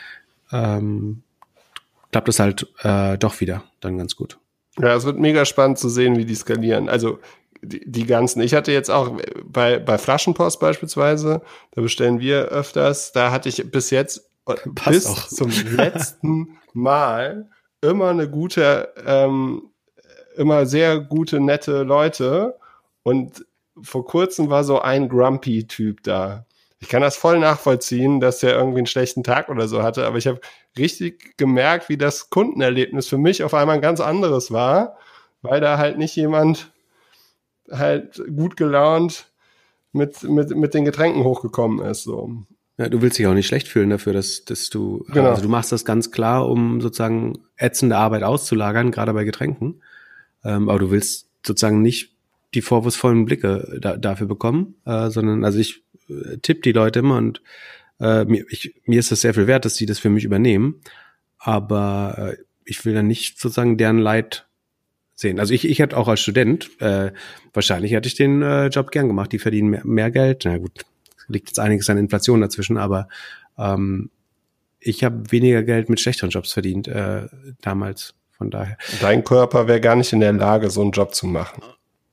ähm, klappt es halt äh, doch wieder dann ganz gut. Ja, es wird mega spannend zu sehen, wie die skalieren. Also die, die ganzen, ich hatte jetzt auch bei, bei Flaschenpost beispielsweise, da bestellen wir öfters, da hatte ich bis jetzt, Passt bis auch. zum letzten Mal immer eine gute, ähm, immer sehr gute, nette Leute, und vor kurzem war so ein Grumpy-Typ da. Ich kann das voll nachvollziehen, dass der irgendwie einen schlechten Tag oder so hatte, aber ich habe richtig gemerkt, wie das Kundenerlebnis für mich auf einmal ein ganz anderes war, weil da halt nicht jemand halt gut gelaunt mit, mit, mit den Getränken hochgekommen ist. So. Ja, du willst dich auch nicht schlecht fühlen dafür, dass, dass du, genau. also du machst das ganz klar, um sozusagen ätzende Arbeit auszulagern, gerade bei Getränken. Ähm, aber du willst sozusagen nicht die vorwurfsvollen Blicke da, dafür bekommen, äh, sondern, also ich äh, tippe die Leute immer, und äh, mir, ich, mir ist das sehr viel wert, dass die das für mich übernehmen, aber äh, ich will dann nicht sozusagen deren Leid sehen. Also ich, ich hätte auch als Student, äh, wahrscheinlich hätte ich den äh, Job gern gemacht, die verdienen mehr, mehr Geld, na gut, liegt jetzt einiges an Inflation dazwischen, aber ähm, ich habe weniger Geld mit schlechteren Jobs verdient äh, damals, von daher. Dein Körper wäre gar nicht in der Lage, so einen Job zu machen.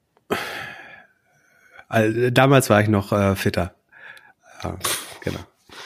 Also, damals war ich noch äh, fitter. Ja, genau.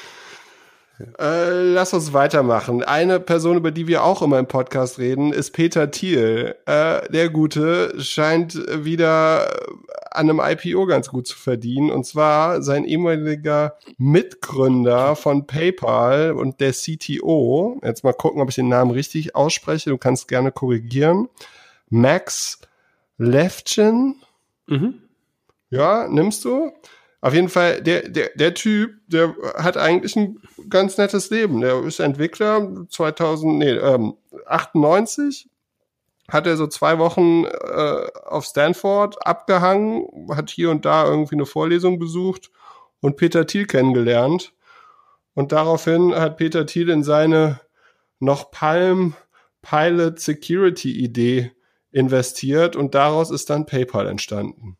Äh, lass uns weitermachen. Eine Person, über die wir auch immer im Podcast reden, ist Peter Thiel. Äh, der Gute scheint wieder an einem I P O ganz gut zu verdienen. Und zwar sein ehemaliger Mitgründer von PayPal und der C T O. Jetzt mal gucken, ob ich den Namen richtig ausspreche. Du kannst gerne korrigieren. Max Levchin. Mhm. Ja, nimmst du? Auf jeden Fall, der, der, der Typ, der hat eigentlich ein ganz nettes Leben. Der ist Entwickler, zweitausend, nee, ähm, achtundneunzig hat er so zwei Wochen äh, auf Stanford abgehangen, hat hier und da irgendwie eine Vorlesung besucht und Peter Thiel kennengelernt. Und daraufhin hat Peter Thiel in seine noch Palm Pilot Security Idee investiert und daraus ist dann PayPal entstanden.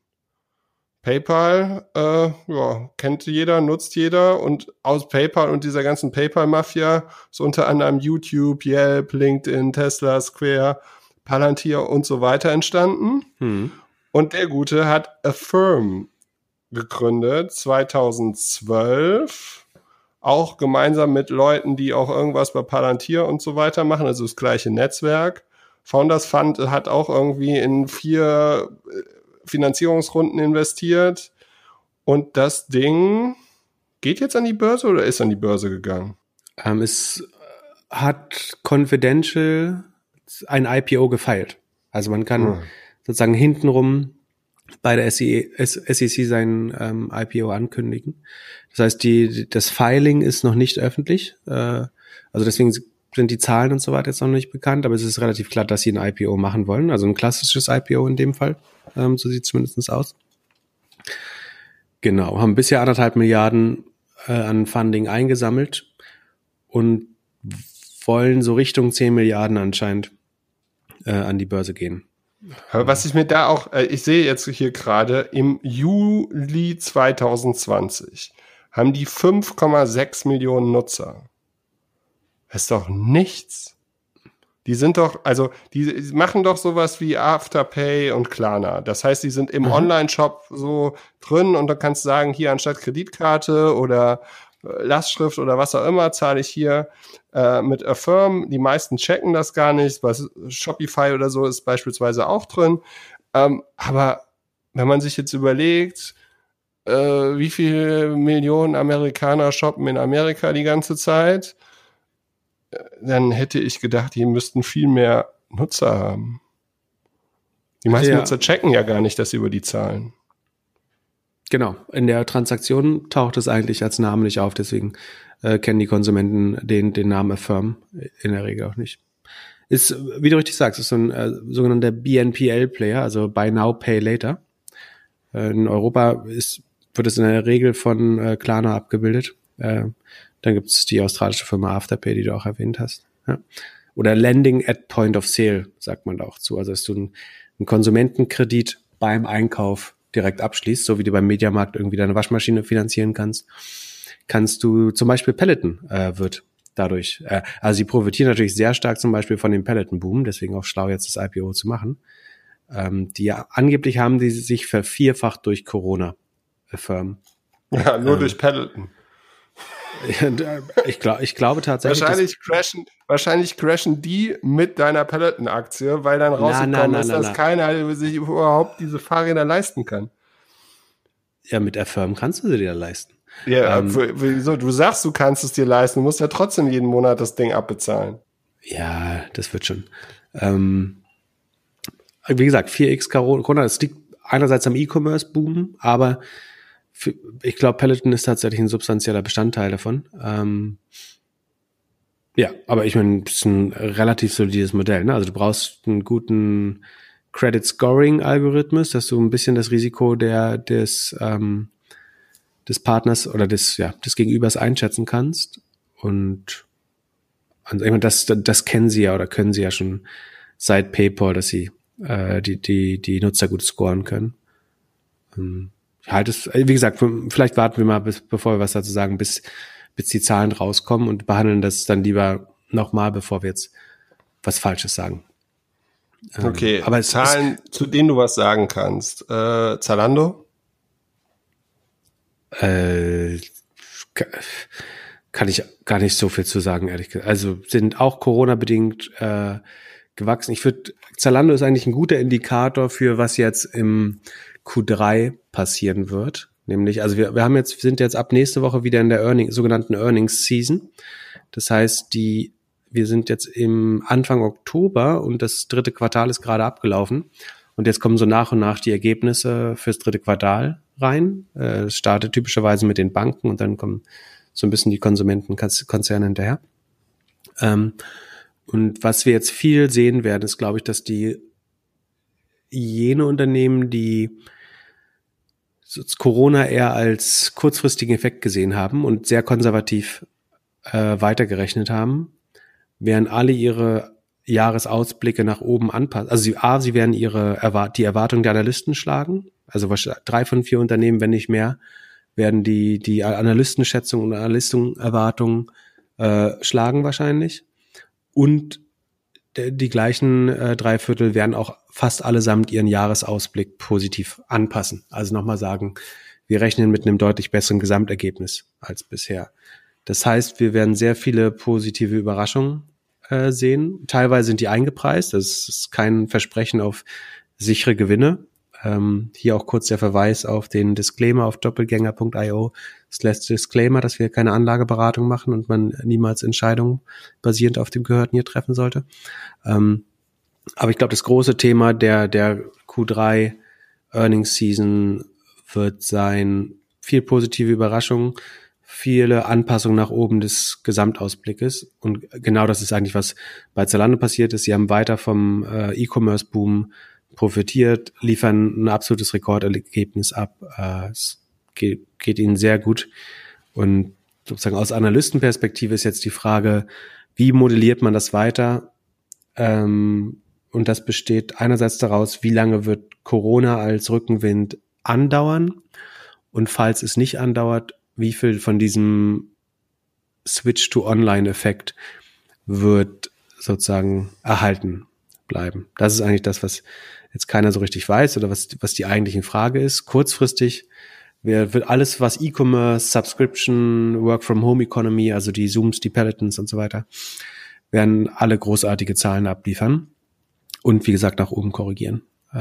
PayPal, äh, ja, kennt jeder, nutzt jeder und aus PayPal und dieser ganzen PayPal-Mafia ist unter anderem YouTube, Yelp, LinkedIn, Tesla, Square, Palantir und so weiter entstanden. Hm. Und der Gute hat Affirm gegründet, zweitausendzwölf, auch gemeinsam mit Leuten, die auch irgendwas bei Palantir und so weiter machen, also das gleiche Netzwerk. Founders Fund hat auch irgendwie in vier Finanzierungsrunden investiert und das Ding geht jetzt an die Börse oder ist an die Börse gegangen? Ähm, es hat confidential ein I P O gefeilt. Also man kann hm. sozusagen hintenrum bei der S E C sein ähm, I P O ankündigen. Das heißt, die, das Filing ist noch nicht öffentlich. Äh, also deswegen sind die Zahlen und so weiter jetzt noch nicht bekannt, aber es ist relativ klar, dass sie ein I P O machen wollen. Also ein klassisches I P O in dem Fall. Ähm, so sieht es zumindest aus. Genau, haben bisher anderthalb Milliarden äh, an Funding eingesammelt und wollen so Richtung zehn Milliarden anscheinend äh, an die Börse gehen. Aber was ich mir da auch, äh, ich sehe jetzt hier gerade, im Juli zweitausendzwanzig haben die fünf Komma sechs Millionen Nutzer. Das ist doch nichts. Die sind doch, also die machen doch sowas wie Afterpay und Klarna. Das heißt, die sind im mhm. Online-Shop so drin und dann kannst du sagen, hier anstatt Kreditkarte oder Lastschrift oder was auch immer, zahle ich hier äh, mit Affirm. Die meisten checken das gar nicht. Bei Shopify oder so ist beispielsweise auch drin. Ähm, aber wenn man sich jetzt überlegt, äh, wie viele Millionen Amerikaner shoppen in Amerika die ganze Zeit, dann hätte ich gedacht, die müssten viel mehr Nutzer haben. Die meisten ja. Nutzer checken ja gar nicht, dass sie über die zahlen. Genau, in der Transaktion taucht es eigentlich als Name nicht auf, deswegen äh, kennen die Konsumenten den, den Namen Affirm in der Regel auch nicht. Ist, wie du richtig sagst, ist so ein äh, sogenannter B N P L-Player, also Buy Now, Pay Later. Äh, in Europa ist, wird es in der Regel von äh, Klarna abgebildet. Äh, Dann gibt es die australische Firma Afterpay, die du auch erwähnt hast. Ja. Oder Lending at Point of Sale, sagt man da auch zu. Also dass du einen, einen Konsumentenkredit beim Einkauf direkt abschließt, so wie du beim Mediamarkt irgendwie deine Waschmaschine finanzieren kannst, kannst du zum Beispiel Peloton äh, wird dadurch, äh, also sie profitieren natürlich sehr stark zum Beispiel von dem Peloton-Boom, deswegen auch schlau jetzt das I P O zu machen. Ähm, die angeblich haben die sich vervierfacht durch Corona Firmen. Ja, nur ähm, durch Peloton. Ich, glaub, ich glaube tatsächlich. Wahrscheinlich crashen, wahrscheinlich crashen die mit deiner Peloton-Aktie, weil dann rausgekommen ist, dass na. keiner sich überhaupt diese Fahrräder leisten kann. Ja, mit Affirm kannst du sie dir leisten. Ja, ähm, wieso? Du sagst, du kannst es dir leisten, du musst ja trotzdem jeden Monat das Ding abbezahlen. Ja, das wird schon. Ähm, wie gesagt, vier x Corona, das liegt einerseits am E-Commerce-Boom, aber für, ich glaube, Peloton ist tatsächlich ein substanzieller Bestandteil davon. Ähm, ja, aber ich meine, das ist ein relativ solides Modell. Ne? Also du brauchst einen guten Credit-Scoring-Algorithmus, dass du ein bisschen das Risiko der des ähm, des Partners oder des ja des Gegenübers einschätzen kannst. Und also ich meine, das das kennen sie ja oder können sie ja schon seit PayPal, dass sie äh, die die die Nutzer gut scoren können. Ähm, Ich halte es, wie gesagt, vielleicht warten wir mal, bis, bevor wir was dazu sagen, bis, bis die Zahlen rauskommen und behandeln das dann lieber nochmal, bevor wir jetzt was Falsches sagen. Okay, ähm, aber Zahlen, ist, zu denen du was sagen kannst. Äh, Zalando? Äh, kann ich gar nicht so viel zu sagen, ehrlich gesagt. Also sind auch Corona-bedingt äh, gewachsen. Ich würde, Zalando ist eigentlich ein guter Indikator für was jetzt im Q drei passieren wird. Nämlich, also wir, wir haben jetzt, sind jetzt ab nächste Woche wieder in der Earning, sogenannten Earnings Season. Das heißt, die, wir sind jetzt im Anfang Oktober und das dritte Quartal ist gerade abgelaufen. Und jetzt kommen so nach und nach die Ergebnisse fürs dritte Quartal rein. Es startet typischerweise mit den Banken und dann kommen so ein bisschen die Konsumentenkonzerne hinterher. Und was wir jetzt viel sehen werden, ist, glaube ich, dass die jene Unternehmen, die Corona eher als kurzfristigen Effekt gesehen haben und sehr konservativ äh, weitergerechnet haben, werden alle ihre Jahresausblicke nach oben anpassen. Also sie, A, sie werden ihre Erwart- die Erwartungen der Analysten schlagen. Also drei von vier Unternehmen, wenn nicht mehr, werden die die Analystenschätzungen und Analystenerwartungen äh, schlagen wahrscheinlich. Und die gleichen äh, drei Viertel werden auch fast allesamt ihren Jahresausblick positiv anpassen. Also nochmal sagen, wir rechnen mit einem deutlich besseren Gesamtergebnis als bisher. Das heißt, wir werden sehr viele positive Überraschungen äh, sehen. Teilweise sind die eingepreist. Das ist kein Versprechen auf sichere Gewinne. Ähm, hier auch kurz der Verweis auf den Disclaimer auf doppelgänger punkt io slash Disclaimer, dass wir keine Anlageberatung machen und man niemals Entscheidungen basierend auf dem Gehörten hier treffen sollte. Ähm, aber ich glaube, das große Thema der, der Q drei Earnings Season wird sein, viel positive Überraschungen, viele Anpassungen nach oben des Gesamtausblickes. Und genau das ist eigentlich, was bei Zalando passiert ist. Sie haben weiter vom äh, E-Commerce-Boom profitiert, liefern ein absolutes Rekordergebnis ab. Äh, es geht, geht ihnen sehr gut. Und sozusagen aus Analystenperspektive ist jetzt die Frage, wie modelliert man das weiter? Ähm, und das besteht einerseits daraus, wie lange wird Corona als Rückenwind andauern? Und falls es nicht andauert, wie viel von diesem Switch-to-Online-Effekt wird sozusagen erhalten bleiben? Das ist eigentlich das, was jetzt keiner so richtig weiß oder was, was die eigentliche Frage ist. Kurzfristig wird alles, was E-Commerce, Subscription, Work-from-Home-Economy, also die Zooms, die Pelotons und so weiter, werden alle großartige Zahlen abliefern und wie gesagt nach oben korrigieren.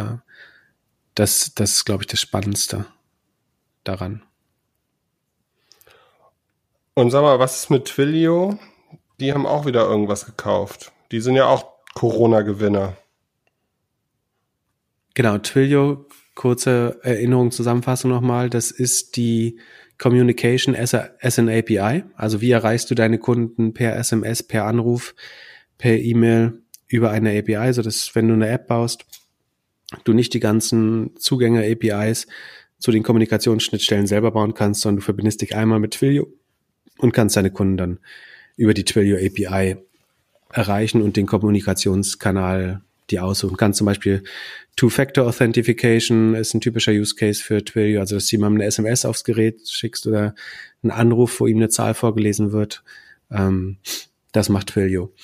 Das, das ist, glaube ich, das Spannendste daran. Und sag mal, was ist mit Twilio? Die haben auch wieder irgendwas gekauft. Die sind ja auch Corona-Gewinner. Genau, Twilio, kurze Erinnerung, Zusammenfassung nochmal, das ist die Communication as, a, as an A P I. Also wie erreichst du deine Kunden per S M S, per Anruf, per E-Mail über eine A P I, sodass, wenn du eine App baust, du nicht die ganzen Zugänge A P Is zu den Kommunikationsschnittstellen selber bauen kannst, sondern du verbindest dich einmal mit Twilio und kannst deine Kunden dann über die Twilio A P I erreichen und den Kommunikationskanal die aussuchen. Kannst zum Beispiel Two-Factor Authentication ist ein typischer Use Case für Twilio, also dass du jemandem eine S M S aufs Gerät schickst oder einen Anruf, wo ihm eine Zahl vorgelesen wird. Ähm, das macht Twilio.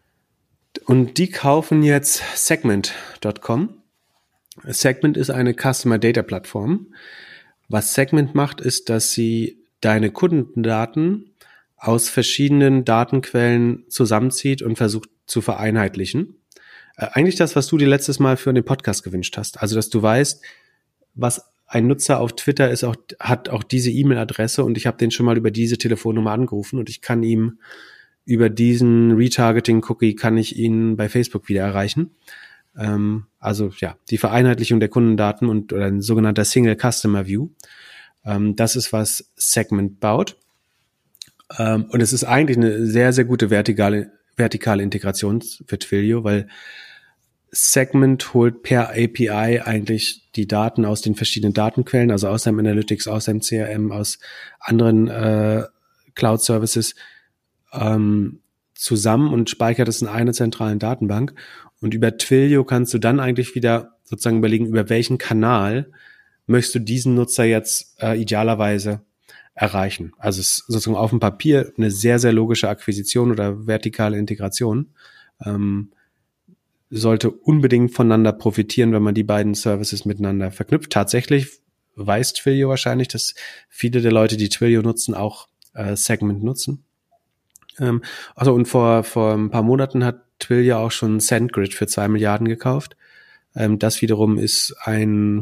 Und die kaufen jetzt Segment Punkt com. Segment ist eine Customer Data Plattform. Was Segment macht, ist, dass sie deine Kundendaten aus verschiedenen Datenquellen zusammenzieht und versucht zu vereinheitlichen. Äh, eigentlich das, was du dir letztes Mal für den Podcast gewünscht hast. Also, dass du weißt, was ein Nutzer auf Twitter ist, auch, hat auch diese E-Mail-Adresse und ich habe den schon mal über diese Telefonnummer angerufen und ich kann ihm über diesen Retargeting-Cookie kann ich ihn bei Facebook wieder erreichen. Ähm, also ja, die Vereinheitlichung der Kundendaten und oder ein sogenannter Single Customer View. Ähm, das ist, was Segment baut. Ähm, und es ist eigentlich eine sehr, sehr gute vertikale, vertikale Integration für Twilio, weil Segment holt per A P I eigentlich die Daten aus den verschiedenen Datenquellen, also aus dem Analytics, aus dem C R M, aus anderen äh, Cloud-Services ähm, zusammen und speichert es in einer zentralen Datenbank. Und über Twilio kannst du dann eigentlich wieder sozusagen überlegen, über welchen Kanal möchtest du diesen Nutzer jetzt äh, idealerweise erreichen. Also es ist sozusagen auf dem Papier eine sehr, sehr logische Akquisition oder vertikale Integration. Ähm, sollte unbedingt voneinander profitieren, wenn man die beiden Services miteinander verknüpft. Tatsächlich weiß Twilio wahrscheinlich, dass viele der Leute, die Twilio nutzen, auch äh, Segment nutzen. Ähm, also und vor vor ein paar Monaten hat Twilio auch schon SendGrid für zwei Milliarden gekauft. Ähm, das wiederum ist ein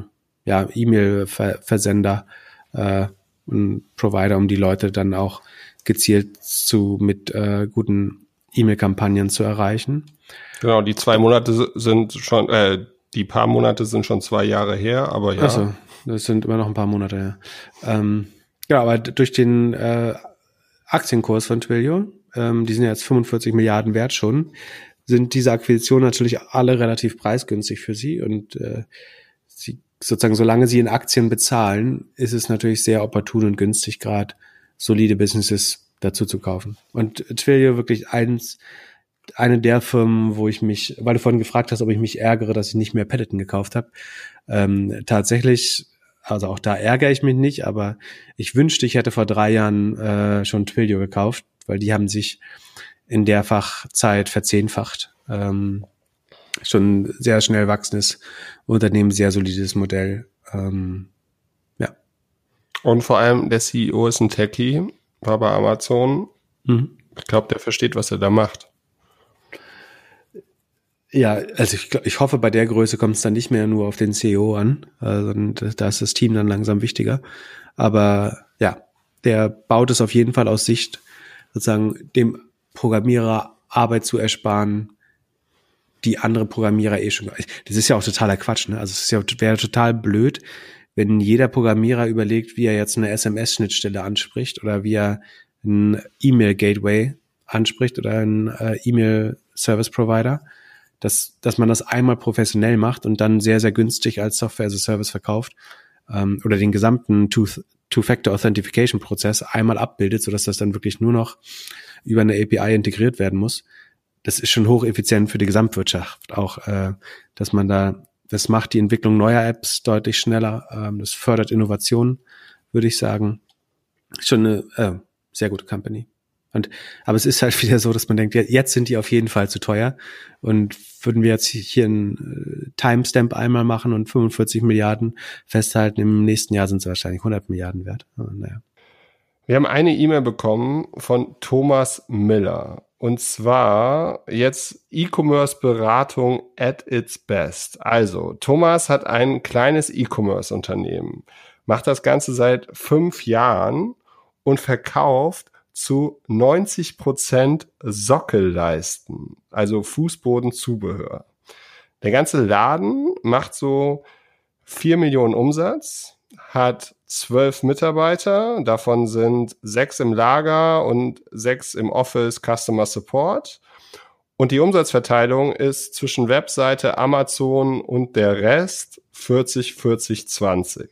ja, E-Mail-Versender, äh, ein Provider, um die Leute dann auch gezielt zu mit äh, guten E-Mail-Kampagnen zu erreichen. Genau, die zwei Monate sind schon, äh, die paar Monate sind schon zwei Jahre her, aber ja. Achso, das sind immer noch ein paar Monate her. Ähm, ja, aber durch den äh, Aktienkurs von Twilio, ähm, die sind ja jetzt fünfundvierzig Milliarden wert schon, sind diese Akquisitionen natürlich alle relativ preisgünstig für sie und äh, sie sozusagen, solange sie in Aktien bezahlen, ist es natürlich sehr opportun und günstig, gerade solide Businesses dazu zu kaufen. Und Twilio wirklich eins, eine der Firmen, wo ich mich, weil du vorhin gefragt hast, ob ich mich ärgere, dass ich nicht mehr Peloton gekauft habe. Ähm, tatsächlich, also auch da ärgere ich mich nicht, aber ich wünschte, ich hätte vor drei Jahren äh, schon Twilio gekauft, weil die haben sich in der Fachzeit verzehnfacht. Ähm, schon sehr schnell wachsendes Unternehmen, sehr solides Modell. Ähm, ja. Und vor allem der C E O ist ein Techie, war bei Amazon. Mhm. Ich glaube, der versteht, was er da macht. Ja, also ich, ich hoffe, bei der Größe kommt es dann nicht mehr nur auf den C E O an, also da ist das Team dann langsam wichtiger. Aber ja, der baut es auf jeden Fall aus Sicht, sozusagen dem Programmierer Arbeit zu ersparen, die andere Programmierer eh schon. Das ist ja auch totaler Quatsch, ne? Also es ist ja, wäre total blöd, wenn jeder Programmierer überlegt, wie er jetzt eine S M S-Schnittstelle anspricht oder wie er ein E-Mail-Gateway anspricht oder ein äh, E-Mail-Service-Provider, dass dass man das einmal professionell macht und dann sehr, sehr günstig als Software as a Service verkauft ähm, oder den gesamten Two- Two-Factor-Authentication-Prozess einmal abbildet, sodass das dann wirklich nur noch über eine A P I integriert werden muss. Das ist schon hocheffizient für die Gesamtwirtschaft auch, äh, dass man da, das macht die Entwicklung neuer Apps deutlich schneller, ähm, das fördert Innovationen, würde ich sagen. Schon eine äh, sehr gute Company. Und, aber es ist halt wieder so, dass man denkt, ja, jetzt sind die auf jeden Fall zu teuer und würden wir jetzt hier einen äh, Timestamp einmal machen und fünfundvierzig Milliarden festhalten, im nächsten Jahr sind es wahrscheinlich hundert Milliarden wert. Aber, naja. Wir haben eine E-Mail bekommen von Thomas Miller. Und zwar jetzt E-Commerce-Beratung at its best. Also, Thomas hat ein kleines E-Commerce-Unternehmen, macht das Ganze seit fünf Jahren und verkauft zu neunzig Prozent Sockelleisten, also Fußbodenzubehör. Der ganze Laden macht so vier Millionen Umsatz, hat zwölf Mitarbeiter, davon sind sechs im Lager und sechs im Office Customer Support. Und die Umsatzverteilung ist zwischen Webseite, Amazon und der Rest vierzig, vierzig, zwanzig.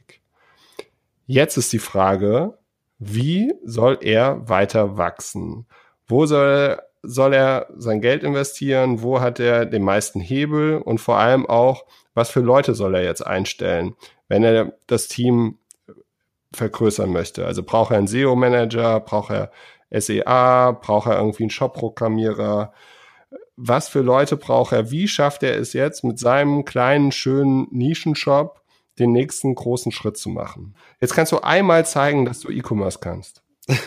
Jetzt ist die Frage, wie soll er weiter wachsen? Wo soll, soll er sein Geld investieren? Wo hat er den meisten Hebel? Und vor allem auch, was für Leute soll er jetzt einstellen, wenn er das Team vergrößern möchte? Also braucht er einen S E O-Manager? Braucht er S E A? Braucht er irgendwie einen Shop-Programmierer? Was für Leute braucht er? Wie schafft er es jetzt mit seinem kleinen, schönen Nischenshop den nächsten großen Schritt zu machen? Jetzt kannst du einmal zeigen, dass du E-Commerce kannst.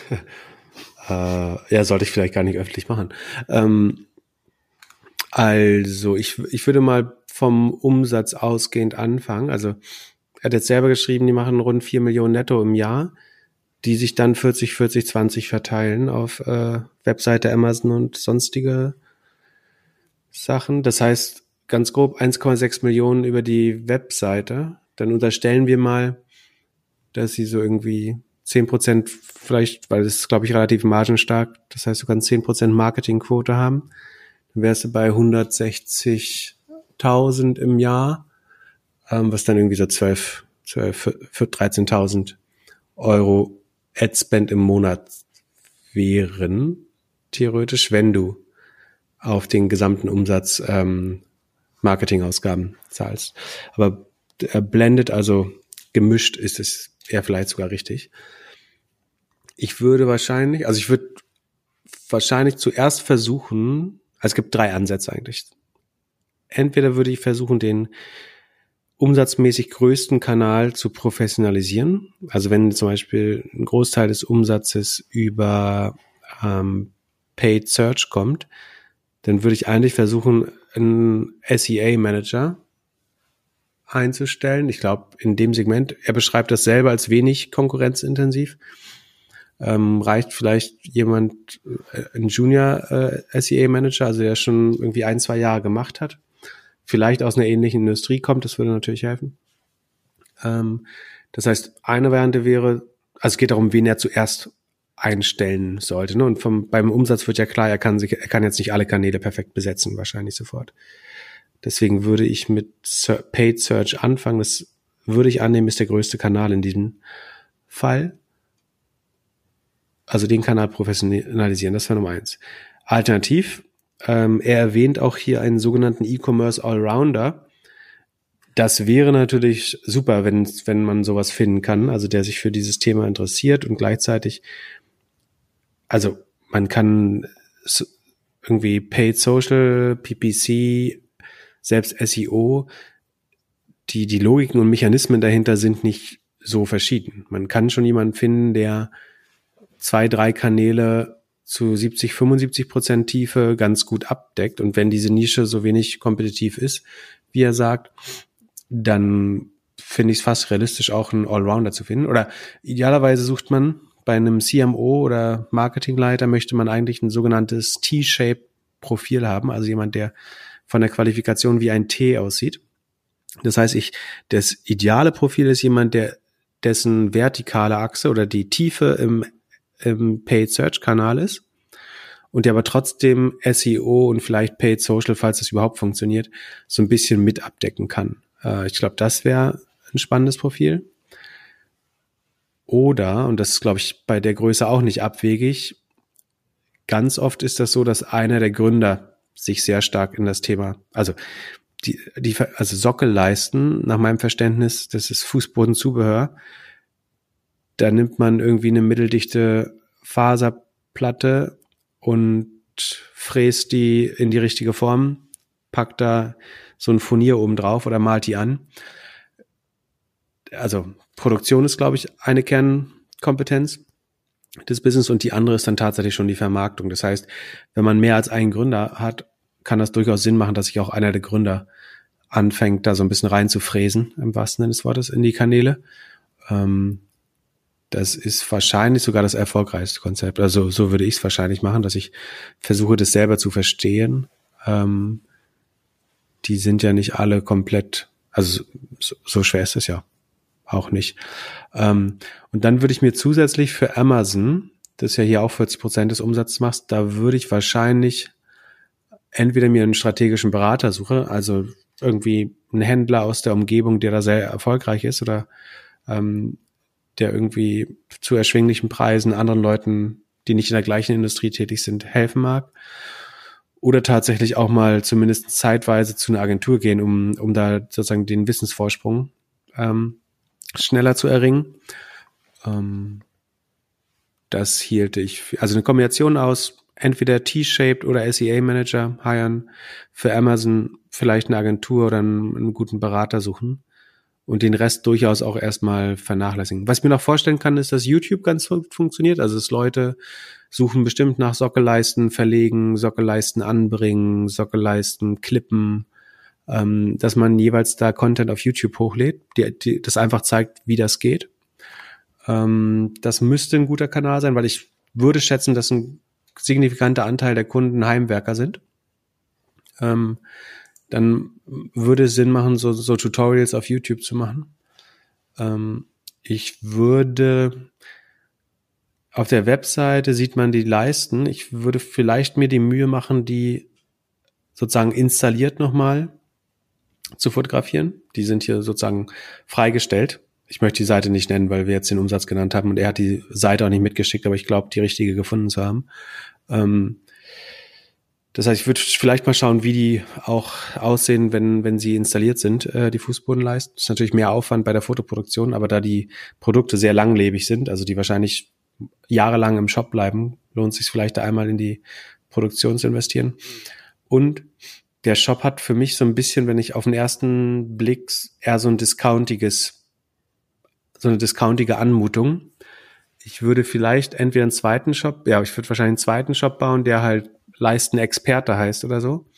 äh, ja, sollte ich vielleicht gar nicht öffentlich machen. Ähm, also, ich, ich würde mal vom Umsatz ausgehend anfangen. Also, er hat jetzt selber geschrieben, die machen rund vier Millionen netto im Jahr, die sich dann vierzig, vierzig, zwanzig verteilen auf äh, Webseite, Amazon und sonstige Sachen. Das heißt, ganz grob eins Komma sechs Millionen über die Webseite. Dann unterstellen wir mal, dass sie so irgendwie zehn Prozent vielleicht, weil das ist, glaube ich, relativ margenstark, das heißt, du kannst zehn Prozent Marketingquote haben. Dann wärst du bei hundertsechzigtausend im Jahr, ähm, was dann irgendwie so zwölf, zwölf, für dreizehntausend Euro Adspend im Monat wären, theoretisch, wenn du auf den gesamten Umsatz ähm, Marketingausgaben zahlst. Aber äh, blended, also gemischt ist es eher vielleicht sogar richtig. Ich würde wahrscheinlich, also ich würde wahrscheinlich zuerst versuchen, also es gibt drei Ansätze eigentlich. Entweder würde ich versuchen, den umsatzmäßig größten Kanal zu professionalisieren. Also wenn zum Beispiel ein Großteil des Umsatzes über ähm, Paid Search kommt, dann würde ich eigentlich versuchen, einen S E A-Manager einzustellen. Ich glaube, in dem Segment, er beschreibt das selber als wenig konkurrenzintensiv. Ähm, reicht vielleicht jemand, äh, ein Junior äh, S E A-Manager, also der schon irgendwie ein, zwei Jahre gemacht hat, vielleicht aus einer ähnlichen Industrie kommt, das würde natürlich helfen. Ähm, das heißt, eine Variante wäre, also es geht darum, wen er zuerst einstellen sollte. Ne? Und vom, beim Umsatz wird ja klar, er kann sich, er kann jetzt nicht alle Kanäle perfekt besetzen, wahrscheinlich sofort. Deswegen würde ich mit Paid Search anfangen. Das würde ich annehmen, ist der größte Kanal in diesem Fall. Also den Kanal professionalisieren, das wäre Nummer eins. Alternativ, ähm, er erwähnt auch hier einen sogenannten E-Commerce Allrounder. Das wäre natürlich super, wenn, wenn man sowas finden kann, also der sich für dieses Thema interessiert und gleichzeitig, also man kann irgendwie Paid Social, P P C, selbst S E O, die, die Logiken und Mechanismen dahinter sind nicht so verschieden. Man kann schon jemanden finden, der zwei, drei Kanäle zu siebzig, fünfundsiebzig Prozent Tiefe ganz gut abdeckt. Und wenn diese Nische so wenig kompetitiv ist, wie er sagt, dann finde ich es fast realistisch, auch einen Allrounder zu finden. Oder idealerweise sucht man bei einem C M O oder Marketingleiter, möchte man eigentlich ein sogenanntes T-Shape-Profil haben, also jemand, der von der Qualifikation wie ein T aussieht. Das heißt, ich, das ideale Profil ist jemand, der dessen vertikale Achse oder die Tiefe im im Paid Search Kanal ist und der aber trotzdem S E O und vielleicht Paid Social, falls das überhaupt funktioniert, so ein bisschen mit abdecken kann. Äh, ich glaube, das wäre ein spannendes Profil. Oder, und das ist, glaube ich, bei der Größe auch nicht abwegig, ganz oft ist das so, dass einer der Gründer sich sehr stark in das Thema, also die, die also Sockelleisten, nach meinem Verständnis, das ist Fußbodenzubehör. Da nimmt man irgendwie eine mitteldichte Faserplatte und fräst die in die richtige Form, packt da so ein Furnier oben drauf oder malt die an. Also Produktion ist, glaube ich, eine Kernkompetenz des Business und die andere ist dann tatsächlich schon die Vermarktung. Das heißt, wenn man mehr als einen Gründer hat, kann das durchaus Sinn machen, dass sich auch einer der Gründer anfängt, da so ein bisschen reinzufräsen, im wahrsten Sinne des Wortes, in die Kanäle. Ähm, Das ist wahrscheinlich sogar das erfolgreichste Konzept. Also so würde ich es wahrscheinlich machen, dass ich versuche, das selber zu verstehen. Ähm, die sind ja nicht alle komplett, also so, so schwer ist es ja auch nicht. Ähm, und dann würde ich mir zusätzlich für Amazon, das ja hier auch vierzig Prozent des Umsatzes macht, da würde ich wahrscheinlich entweder mir einen strategischen Berater suche, also irgendwie einen Händler aus der Umgebung, der da sehr erfolgreich ist oder ähm, der irgendwie zu erschwinglichen Preisen anderen Leuten, die nicht in der gleichen Industrie tätig sind, helfen mag. Oder tatsächlich auch mal zumindest zeitweise zu einer Agentur gehen, um um da sozusagen den Wissensvorsprung ähm, schneller zu erringen. Ähm, das hielte ich für, also eine Kombination aus entweder T-Shaped oder S E A-Manager hiren, für Amazon vielleicht eine Agentur oder einen, einen guten Berater suchen. Und den Rest durchaus auch erstmal vernachlässigen. Was ich mir noch vorstellen kann, ist, dass YouTube ganz fun- funktioniert. Also dass Leute suchen bestimmt nach Sockelleisten verlegen, Sockelleisten anbringen, Sockelleisten klippen, ähm, dass man jeweils da Content auf YouTube hochlädt, die, die, das einfach zeigt, wie das geht. Ähm, das müsste ein guter Kanal sein, weil ich würde schätzen, dass ein signifikanter Anteil der Kunden Heimwerker sind. Ähm, dann würde es Sinn machen, so, so Tutorials auf YouTube zu machen. Ähm, ich würde, auf der Webseite sieht man die Leisten. Ich würde vielleicht mir die Mühe machen, die sozusagen installiert nochmal zu fotografieren. Die sind hier sozusagen freigestellt. Ich möchte die Seite nicht nennen, weil wir jetzt den Umsatz genannt haben und er hat die Seite auch nicht mitgeschickt, aber ich glaube, die richtige gefunden zu haben. Ähm, Das heißt, ich würde vielleicht mal schauen, wie die auch aussehen, wenn wenn sie installiert sind, äh, die Fußbodenleisten. Das ist natürlich mehr Aufwand bei der Fotoproduktion, aber da die Produkte sehr langlebig sind, also die wahrscheinlich jahrelang im Shop bleiben, lohnt es sich vielleicht da einmal in die Produktion zu investieren. Und der Shop hat für mich so ein bisschen, wenn ich auf den ersten Blick eher so ein discountiges, so eine discountige Anmutung. Ich würde vielleicht entweder einen zweiten Shop, ja, ich würde wahrscheinlich einen zweiten Shop bauen, der halt Leisten-Experte heißt oder so.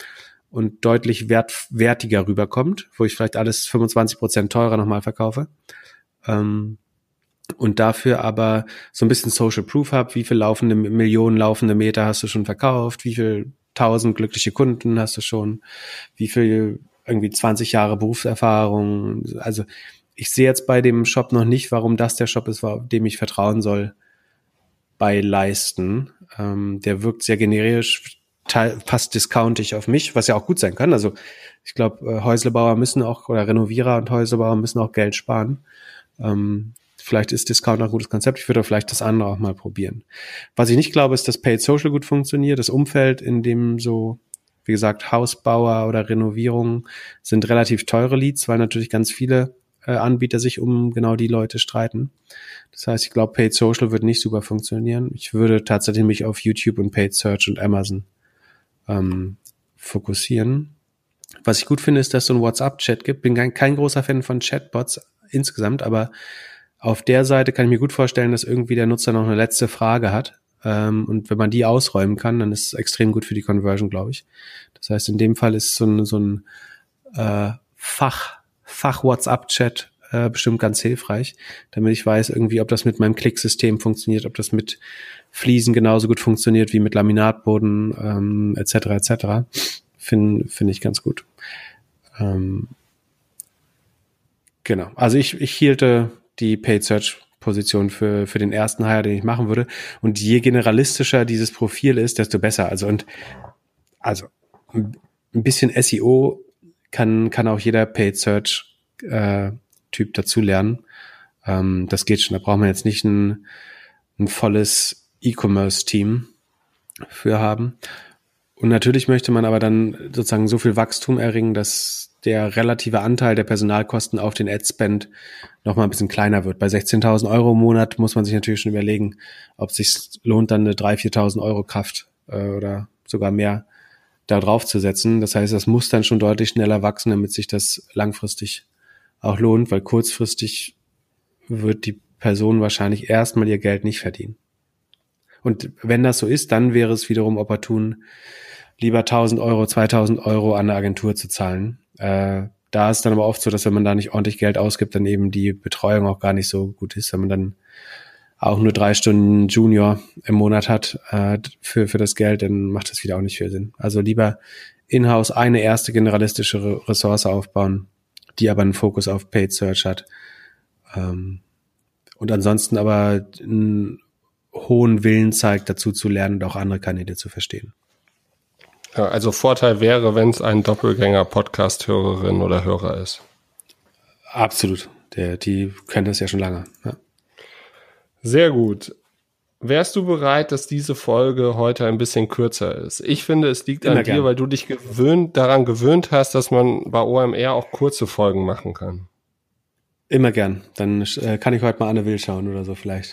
und deutlich wert, wertiger rüberkommt, wo ich vielleicht alles fünfundzwanzig Prozent teurer nochmal verkaufe. Ähm, und dafür aber so ein bisschen Social Proof habe, wie viel laufende Millionen laufende Meter hast du schon verkauft, wie viel tausend glückliche Kunden hast du schon, wie viel irgendwie zwanzig Jahre Berufserfahrung. Also ich sehe jetzt bei dem Shop noch nicht, warum das der Shop ist, dem ich vertrauen soll bei Leisten. Ähm, der wirkt sehr generisch, teil, fast discountig auf mich, was ja auch gut sein kann. Also ich glaube, äh, Häuslebauer müssen auch, oder Renovierer und Häuslebauer müssen auch Geld sparen. Ähm, vielleicht ist Discount ein gutes Konzept. Ich würde vielleicht das andere auch mal probieren. Was ich nicht glaube, ist, dass Paid Social gut funktioniert. Das Umfeld, in dem so, wie gesagt, Hausbauer oder Renovierungen sind relativ teure Leads, weil natürlich ganz viele äh, Anbieter sich um genau die Leute streiten. Das heißt, ich glaube, Paid Social wird nicht super funktionieren. Ich würde tatsächlich mich auf YouTube und Paid Search und Amazon ähm, fokussieren. Was ich gut finde, ist, dass es so einen WhatsApp-Chat gibt. Bin kein, kein großer Fan von Chatbots insgesamt, aber auf der Seite kann ich mir gut vorstellen, dass irgendwie der Nutzer noch eine letzte Frage hat. Ähm, und wenn man die ausräumen kann, dann ist es extrem gut für die Conversion, glaube ich. Das heißt, in dem Fall ist so ein, so ein äh, Fach, Fach-WhatsApp-Chat äh, bestimmt ganz hilfreich, damit ich weiß irgendwie, ob das mit meinem Klicksystem funktioniert, ob das mit Fliesen genauso gut funktioniert wie mit Laminatboden, ähm, et cetera et cetera. Finde finde ich ganz gut. Ähm, genau. Also ich ich hielte die Paid Search Position für für den ersten Hire, den ich machen würde. Und je generalistischer dieses Profil ist, desto besser. Also und also ein bisschen S E O kann kann auch jeder Paid Search äh, Typ dazu lernen. Ähm, das geht schon. Da braucht man jetzt nicht ein ein volles E-Commerce-Team für haben. Und natürlich möchte man aber dann sozusagen so viel Wachstum erringen, dass der relative Anteil der Personalkosten auf den Ad-Spend noch mal ein bisschen kleiner wird. Bei sechzehntausend Euro im Monat muss man sich natürlich schon überlegen, ob es sich lohnt, dann eine dreitausend, viertausend Euro Kraft äh, oder sogar mehr da drauf zu setzen. Das heißt, das muss dann schon deutlich schneller wachsen, damit sich das langfristig auch lohnt, weil kurzfristig wird die Person wahrscheinlich erstmal ihr Geld nicht verdienen. Und wenn das so ist, dann wäre es wiederum opportun, lieber tausend Euro, zweitausend Euro an eine Agentur zu zahlen. Äh, da ist dann aber oft so, dass wenn man da nicht ordentlich Geld ausgibt, dann eben die Betreuung auch gar nicht so gut ist, wenn man dann auch nur drei Stunden Junior im Monat hat äh, für für das Geld, dann macht das wieder auch nicht viel Sinn. Also lieber in-house eine erste generalistische Ressource aufbauen, die aber einen Fokus auf Paid Search hat. Ähm, und ansonsten aber einen hohen Willen zeigt, dazu zu lernen und auch andere Kanäle zu verstehen. Ja, also Vorteil wäre, wenn es ein Doppelgänger-Podcast-Hörerin oder Hörer ist. Absolut. Der, die können das ja schon lange. Ja. Sehr gut. Wärst du bereit, dass diese Folge heute ein bisschen kürzer ist? Ich finde, es liegt Immer an dir, gern. weil du dich gewöhnt, daran gewöhnt hast, dass man bei O M R auch kurze Folgen machen kann. Immer gern. Dann äh, kann ich heute mal Anne Will schauen oder so vielleicht.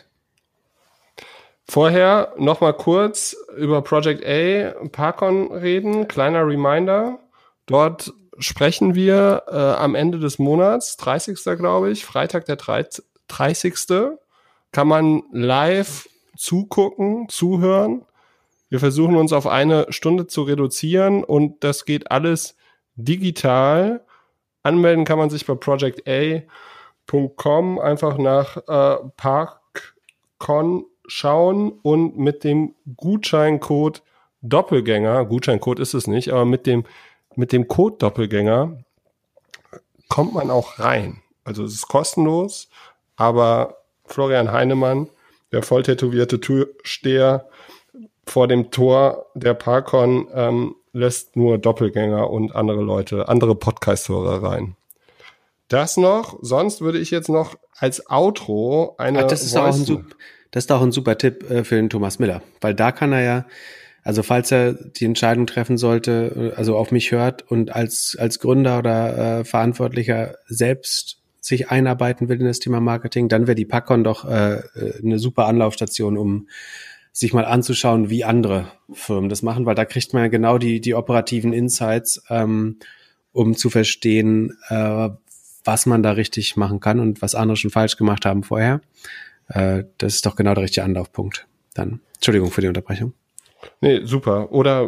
Vorher noch mal kurz über Project A Parcon reden. Kleiner Reminder. Dort sprechen wir äh, am Ende des Monats, dreißigsten glaube ich, Freitag der dreißigsten Kann man live zugucken, zuhören. Wir versuchen uns auf eine Stunde zu reduzieren und das geht alles digital. Anmelden kann man sich bei project a punkt com einfach nach äh, Parcon schauen und mit dem Gutscheincode Doppelgänger, Gutscheincode ist es nicht, aber mit dem mit dem Code Doppelgänger kommt man auch rein. Also es ist kostenlos, aber Florian Heinemann, der voll tätowierte Türsteher vor dem Tor der Parcon, ähm, lässt nur Doppelgänger und andere Leute, andere Podcast-Hörer rein. Das noch, sonst würde ich jetzt noch als Outro eine Ach, das ist auch ein super, das ist auch ein super Tipp äh, für den Thomas Miller, weil da kann er ja, also falls er die Entscheidung treffen sollte, also auf mich hört und als als Gründer oder äh, Verantwortlicher selbst sich einarbeiten will in das Thema Marketing, dann wäre die Parcon doch äh, eine super Anlaufstation, um sich mal anzuschauen, wie andere Firmen das machen, weil da kriegt man ja genau die die operativen Insights, ähm, um zu verstehen, äh, was man da richtig machen kann und was andere schon falsch gemacht haben vorher. Äh, das ist doch genau der richtige Anlaufpunkt. Dann, Entschuldigung für die Unterbrechung. Nee, super. Oder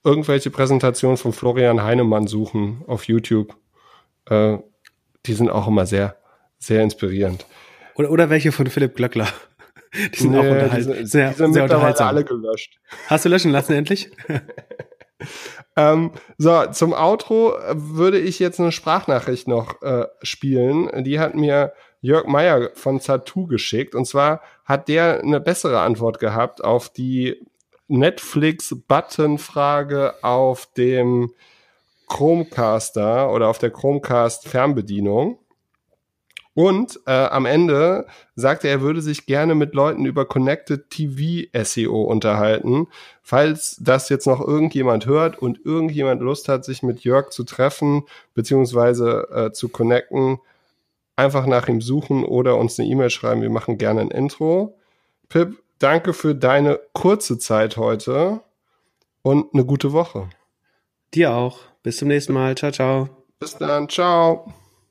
irgendwelche Präsentationen von Florian Heinemann suchen auf YouTube. Äh, die sind auch immer sehr, sehr inspirierend. Oder, oder welche von Philipp Glöckler. Die sind nee, auch unterhaltsam. Die sind, sehr, die sind sehr unterhaltsam. Alle gelöscht. Hast du löschen lassen endlich? ähm, so, zum Outro würde ich jetzt eine Sprachnachricht noch äh, spielen. Die hat mir Jörg Meyer von Zattoo geschickt. Und zwar hat der eine bessere Antwort gehabt auf die Netflix-Button-Frage auf dem Chromecaster oder auf der Chromecast-Fernbedienung. Und äh, am Ende sagte er, er würde sich gerne mit Leuten über Connected T V S E O unterhalten. Falls das jetzt noch irgendjemand hört und irgendjemand Lust hat, sich mit Jörg zu treffen beziehungsweise äh, zu connecten, einfach nach ihm suchen oder uns eine E-Mail schreiben. Wir machen gerne ein Intro. Pip, danke für deine kurze Zeit heute und eine gute Woche. Dir auch. Bis zum nächsten Mal. Ciao, ciao. Bis dann. Ciao.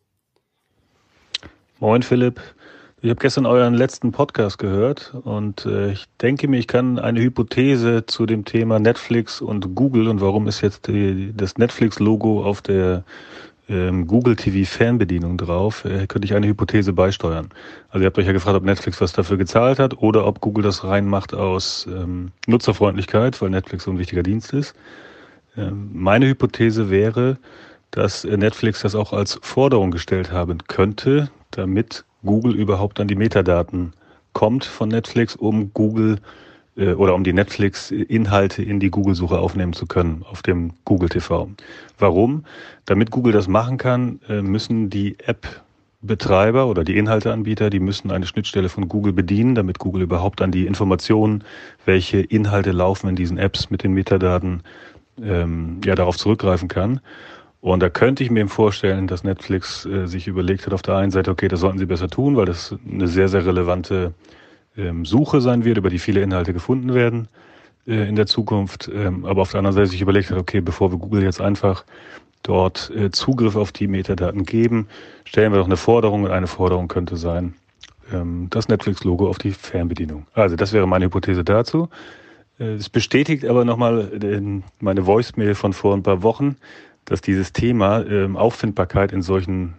Moin Philipp, ich habe gestern euren letzten Podcast gehört und äh, ich denke mir, ich kann eine Hypothese zu dem Thema Netflix und Google und warum ist jetzt die, das Netflix-Logo auf der ähm, Google T V-Fernbedienung drauf, äh, könnte ich eine Hypothese beisteuern. Also ihr habt euch ja gefragt, ob Netflix was dafür gezahlt hat oder ob Google das reinmacht aus ähm, Nutzerfreundlichkeit, weil Netflix so ein wichtiger Dienst ist. Ähm, meine Hypothese wäre, dass Netflix das auch als Forderung gestellt haben könnte, damit Google überhaupt an die Metadaten kommt von Netflix, um Google äh, oder um die Netflix-Inhalte in die Google-Suche aufnehmen zu können auf dem Google T V. Warum? Damit Google das machen kann, äh, müssen die App-Betreiber oder die Inhalteanbieter, die müssen eine Schnittstelle von Google bedienen, damit Google überhaupt an die Informationen, welche Inhalte laufen in diesen Apps mit den Metadaten, ähm, ja darauf zurückgreifen kann. Und da könnte ich mir vorstellen, dass Netflix äh, sich überlegt hat auf der einen Seite, okay, das sollten sie besser tun, weil das eine sehr, sehr relevante ähm, Suche sein wird, über die viele Inhalte gefunden werden äh, in der Zukunft. Ähm, aber auf der anderen Seite sich überlegt hat, okay, bevor wir Google jetzt einfach dort äh, Zugriff auf die Metadaten geben, stellen wir doch eine Forderung. Und eine Forderung könnte sein, ähm, das Netflix-Logo auf die Fernbedienung. Also das wäre meine Hypothese dazu. Es äh, bestätigt aber nochmal äh, meine Voicemail von vor ein paar Wochen, dass dieses Thema ähm, Auffindbarkeit in solchen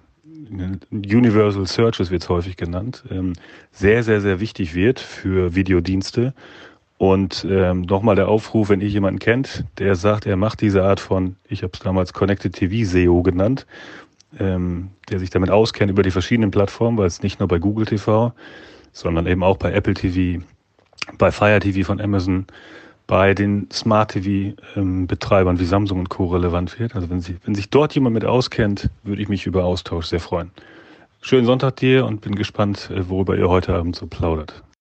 Universal Searches wird es häufig genannt, ähm, sehr, sehr, sehr wichtig wird für Videodienste. Und ähm, nochmal der Aufruf, wenn ihr jemanden kennt, der sagt, er macht diese Art von, ich habe es damals Connected T V S E O genannt, ähm, der sich damit auskennt über die verschiedenen Plattformen, weil es nicht nur bei Google T V, sondern eben auch bei Apple T V, bei Fire T V von Amazon, bei den Smart-T V-Betreibern wie Samsung und Co. relevant wird. Also wenn, Sie, wenn sich dort jemand mit auskennt, würde ich mich über Austausch sehr freuen. Schönen Sonntag dir und bin gespannt, worüber ihr heute Abend so plaudert.